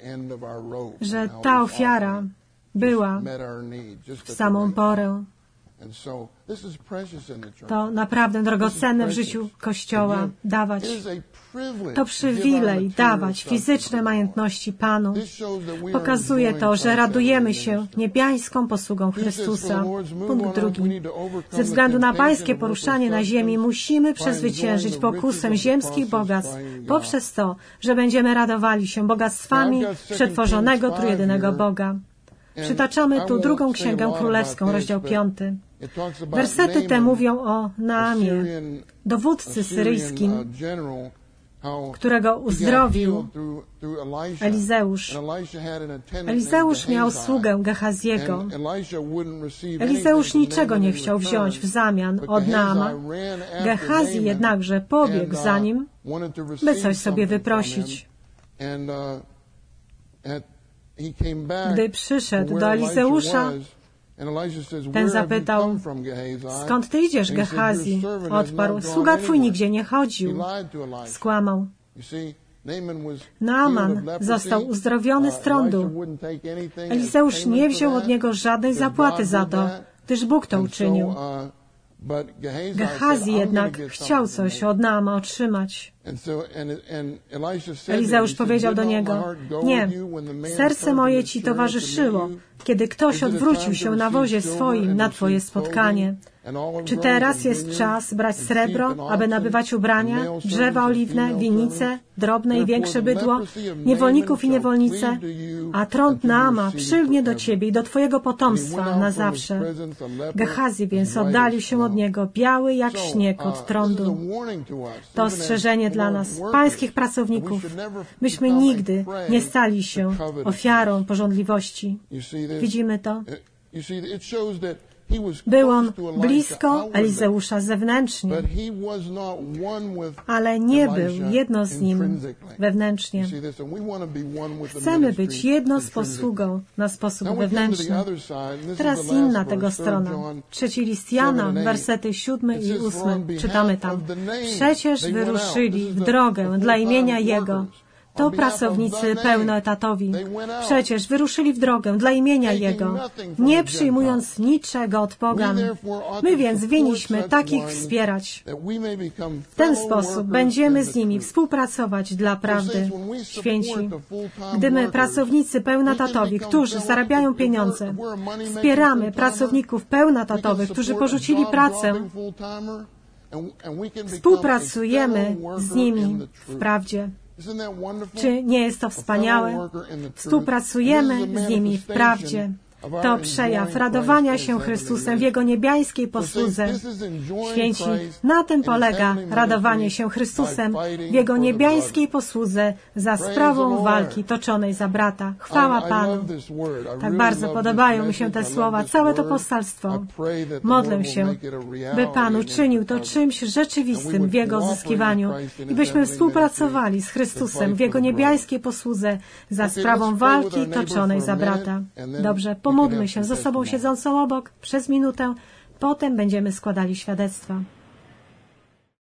że ta ofiara była w samą porę. To naprawdę drogocenne w życiu Kościoła dawać. To przywilej dawać fizyczne majątności Panu. Pokazuje to, że radujemy się niebiańską posługą Chrystusa. Punkt drugi. Ze względu na Pańskie poruszanie na ziemi musimy przezwyciężyć pokusę ziemskich bogactw poprzez to, że będziemy radowali się bogactwami przetworzonego trójjedynego Boga. Przytaczamy tu 2 Księgę Królewską, rozdział 5. Wersety te mówią o Naamie, dowódcy syryjskim, którego uzdrowił Elizeusz. Elizeusz miał sługę Gehaziego. Elizeusz niczego nie chciał wziąć w zamian od Naama. Gehazi jednakże pobiegł za nim, by coś sobie wyprosić. Gdy przyszedł do Elizeusza, ten zapytał, skąd ty idziesz, Gehazi? Odparł, sługa twój nigdzie nie chodził. Skłamał. Naaman został uzdrowiony z trądu. Elizeusz nie wziął od niego żadnej zapłaty za to, gdyż Bóg to uczynił. Gehazi jednak chciał coś od Naama otrzymać. Elizeusz powiedział do niego, nie, serce moje ci towarzyszyło, kiedy ktoś odwrócił się na wozie swoim na twoje spotkanie. Czy teraz jest czas brać srebro, aby nabywać ubrania, drzewa oliwne, winnice, drobne i większe bydło, niewolników i niewolnice? A trąd Naama przylgnie do ciebie i do twojego potomstwa na zawsze. Gehazi więc oddalił się od niego, biały jak śnieg od trądu. To ostrzeżenie dla nas, pańskich pracowników, byśmy nigdy nie stali się ofiarą pożądliwości. Widzimy to? Był on blisko Elizeusza zewnętrznie, ale nie był jedno z nim wewnętrznie. Chcemy być jedno z posługą na sposób wewnętrzny. Teraz inna tego strona. 3 list Jana, wersety 7 i 8. Czytamy tam. Przecież wyruszyli w drogę dla imienia Jego. To pracownicy pełnoetatowi. Przecież wyruszyli w drogę dla imienia Jego, nie przyjmując niczego od pogan. My więc winniśmy takich wspierać. W ten sposób będziemy z nimi współpracować dla prawdy. Święci, gdy my, pracownicy pełnoetatowi, którzy zarabiają pieniądze, wspieramy pracowników pełnoetatowych, którzy porzucili pracę, współpracujemy z nimi w prawdzie. Czy nie jest to wspaniałe? Współpracujemy z nimi w prawdzie. To przejaw radowania się Chrystusem w Jego niebiańskiej posłudze. Święci, na tym polega radowanie się Chrystusem w Jego niebiańskiej posłudze za sprawą walki toczonej za brata. Chwała Panu. Tak bardzo podobają mi się te słowa, całe to poselstwo. Modlę się, by Pan uczynił to czymś rzeczywistym w Jego zyskiwaniu i byśmy współpracowali z Chrystusem w Jego niebiańskiej posłudze za sprawą walki toczonej za brata. Dobrze, pomódlmy się z osobą siedzącą obok przez minutę, potem będziemy składali świadectwa.